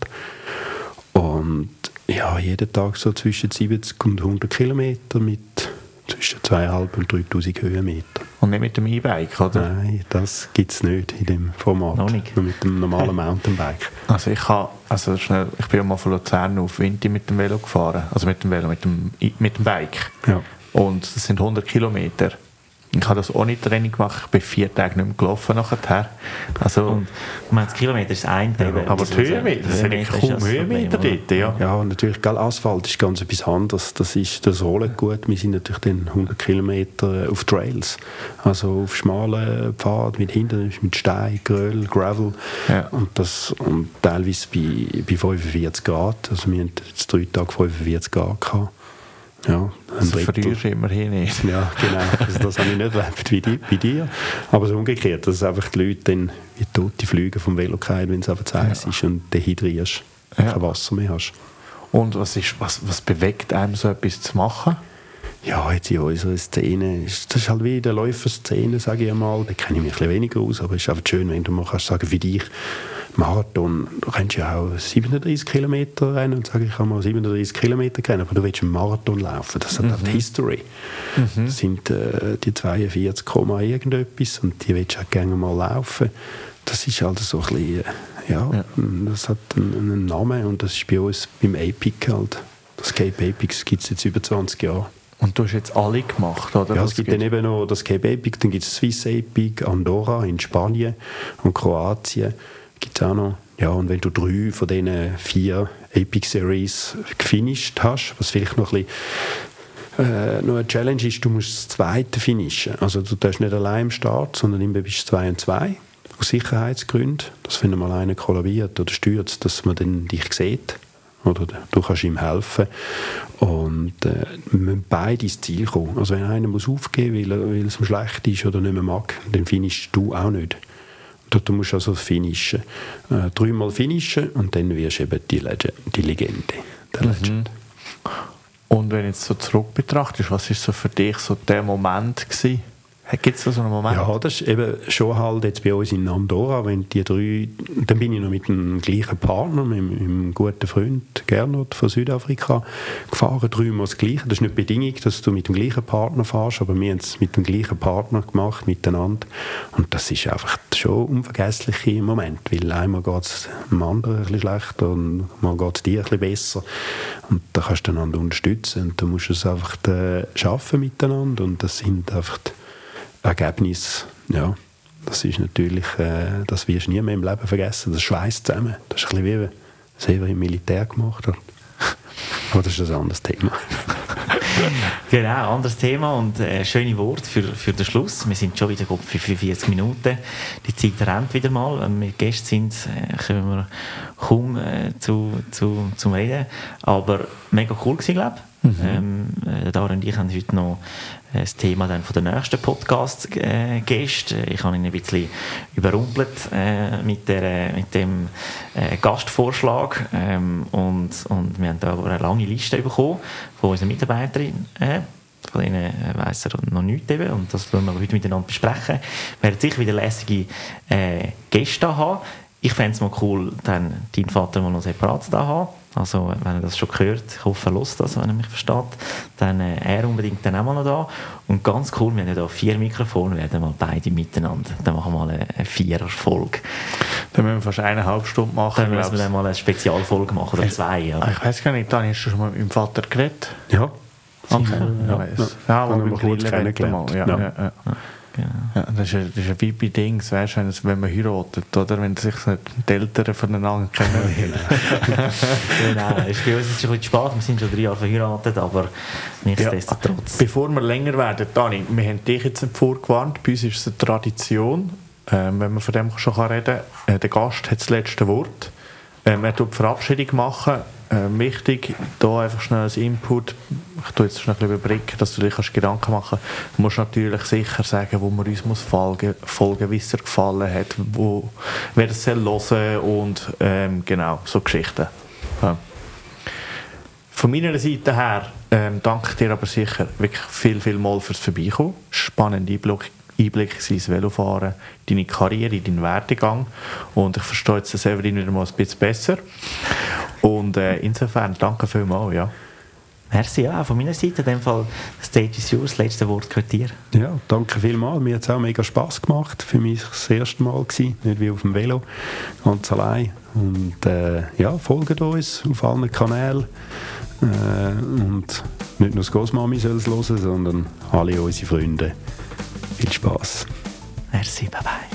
Und ja, jeden Tag so zwischen siebzig und hundert Kilometer mit zwischen zweitausend und dreitausend Höhenmeter. Und nicht mit dem E-Bike, oder? Nein, das gibt es nicht in dem Format. Noch nicht. Nur mit dem normalen Mountainbike. Also ich habe, also schnell, ich bin ja mal von Luzern auf Winti mit dem Velo gefahren. Also mit dem Velo, mit dem, mit dem Bike. Ja. Und das sind hundert Kilometer. Ich habe das ohne Training gemacht. Ich bin vier Tage nicht mehr gelaufen nachher. Also, und das Kilometer ist ein Tag. Ja, aber die Höhenmeter, das sind ja kaum Höhenmeter dort. Ja, ja, und natürlich, gell, Asphalt ist ganz etwas anderes. Das, ist, das rollt gut. Wir sind natürlich dann hundert Kilometer auf Trails. Also auf schmalen Pfaden mit Hindernissen, mit Stein, Geröll, Gravel. Ja. Und, das, und teilweise bei, bei fünfundvierzig Grad. Also wir hatten jetzt drei Tage fünfundvierzig Grad gehabt. Ja, das verlierst du immerhin nicht. Ja, genau. Also das habe ich nicht erlebt wie die, bei dir. Aber so umgekehrt, dass einfach die Leute dann wie tote Flüge vom Velo fallen, wenn es einfach zu heiß ja. ist und dehydrierst, ja. kein Wasser mehr hast. Und was, ist, was, was bewegt einem, so etwas zu machen? Ja, jetzt in unserer Szene, das ist halt wie in der Läuferszene, sage ich einmal, da kenne ich mich ein bisschen weniger aus, aber es ist einfach schön, wenn du mal kannst sagen, für dich, Marathon, du kannst ja auch siebenunddreißig Kilometer rennen und sagen, ich kann mal siebenunddreißig Kilometer rennen, aber du willst einen Marathon laufen, das mhm. hat die History. Mhm. Das sind äh, die zweiundvierzig, irgendetwas und die willst du auch gerne mal laufen. Das ist halt so ein bisschen, äh, ja, ja, das hat einen, einen Namen und das ist bei uns beim Epic halt. Das Cape Epic gibt es jetzt über zwanzig Jahre. Und du hast jetzt alle gemacht, oder? Ja, es gibt dann eben noch das Cape Epic, dann gibt es Swiss Epic, Andorra in Spanien und Kroatien gibt es auch noch. Ja, und wenn du drei von diesen vier Epic Series gefinisht hast, was vielleicht noch ein bisschen äh, noch eine Challenge ist, du musst das Zweite finishen. Also du darfst nicht allein im Start, sondern immer bist du zwei und zwei. Aus Sicherheitsgründen, dass wenn mal einer kollabiert oder stürzt, dass man dann dich sieht. Oder du kannst ihm helfen. Und äh, wir müssen beide ins Ziel kommen. Also wenn einer muss aufgeben muss, weil, weil es ihm schlecht ist oder nicht mehr mag, dann finishst du auch nicht. Du musst also finishen. Äh, dreimal finishen und dann wirst du eben die, Legend, die Legende. Der Legend. Mhm. Und wenn du jetzt so zurück betrachtest, was war so für dich so der Moment gewesen? Gibt es da so einen Moment? Ja, das ist eben schon halt jetzt bei uns in Andorra, wenn die drei, dann bin ich noch mit dem gleichen Partner, mit meinem guten Freund Gernot von Südafrika gefahren, dreimal das Gleiche. Das ist nicht die Bedingung, dass du mit dem gleichen Partner fährst, aber wir haben es mit dem gleichen Partner gemacht, miteinander. Und das ist einfach schon ein unvergesslicher Moment, weil einmal geht es dem anderen ein bisschen schlechter und mal geht es dir ein bisschen besser. Und da kannst du einander unterstützen und du musst es einfach äh, schaffen miteinander und das sind einfach Ergebnis, ja, das ist natürlich, äh, das wirst du nie mehr im Leben vergessen, das schweißt zusammen. Das ist ein bisschen wie das er im Militär gemacht hat. Aber das ist ein anderes Thema. Genau, anderes Thema und äh, schöne Wort für, für den Schluss. Wir sind schon wieder für fünfundvierzig Minuten. Die Zeit rennt wieder mal. Wenn wir Gäste sind, äh, kommen wir kaum äh, zu, zu, zum Reden. Aber mega cool gewesen, glaube ich. Mhm. Ähm, äh, Darin und ich haben heute noch das Thema dann von der nächsten Podcast-Gäste. Äh, ich habe ihn ein bisschen überrumpelt äh, mit, der, mit dem äh, Gastvorschlag ähm, und, und wir haben da eine lange Liste bekommen von unseren Mitarbeitern. Äh, von denen äh, weiss er noch nichts eben, und das wollen wir heute miteinander besprechen. Wir werden sicher wieder lässige äh, Gäste haben. Ich fände es mal cool, dann deinen Vater mal noch separat da haben. Also, wenn er das schon gehört, ich hoffe, er hört das, wenn er mich versteht, dann äh, er unbedingt dann auch mal noch da. Und ganz cool, wir haben ja da vier Mikrofone, wir werden mal beide miteinander. Dann machen wir mal eine, eine Vierer-Folge. Dann müssen wir fast eineinhalb Stunden machen. Dann müssen wir dann mal eine Spezialfolge machen, oder zwei. Ja. Ich weiss gar nicht, Dani, hast du schon mal mit meinem Vater geredet? Ja. Okay. Ja, ja, ja. ja, aber wir kurz kurz kennengelernt. Ja, ja. Ja, ja. Genau. Ja, das ist ein, das ist ein wie Ding, weißt du, wenn man heiratet, oder wenn sich die Eltern voneinander kennen. Genau, ist bei uns jetzt schon ein bisschen spät, wir sind schon drei Jahre verheiratet, aber nichtsdestotrotz. Ja. Bevor wir länger werden, Dani, wir haben dich jetzt vorgewarnt, bei uns ist es eine Tradition, ähm, wenn man von dem schon reden kann, äh, der Gast hat das letzte Wort. Ähm, er tut die Verabschiedung machen. Äh, wichtig, da einfach schnell als Input, ich tue jetzt schnell ein bisschen überbrücken, dass du dir Gedanken machen kannst. Du musst natürlich sicher sagen, wo man uns muss folgen, folgen, wie es dir gefallen hat, wo, wer es soll hören und ähm, genau, so Geschichten. Ja. Von meiner Seite her ähm, danke ich dir aber sicher wirklich viel, viel mal fürs Vorbeikommen. Spannende Einblick. Einblick ins Velofahren, deine Karriere, deinen Werdegang. Und ich verstehe jetzt den Severin wieder mal ein bisschen besser. Und äh, insofern danke vielmals. Ja. Merci, ja, von meiner Seite. In dem Fall, the stage is yours, das letzte Wort gehört dir. Ja, danke vielmals. Mir hat es auch mega Spass gemacht. Für mich war es das erste Mal gewesen, nicht wie auf dem Velo, ganz allein. Und äh, ja, folgt uns auf allen Kanälen. Äh, und nicht nur das Großmami soll es hören, sondern alle unsere Freunde. Viel Spaß. Merci, bye bye.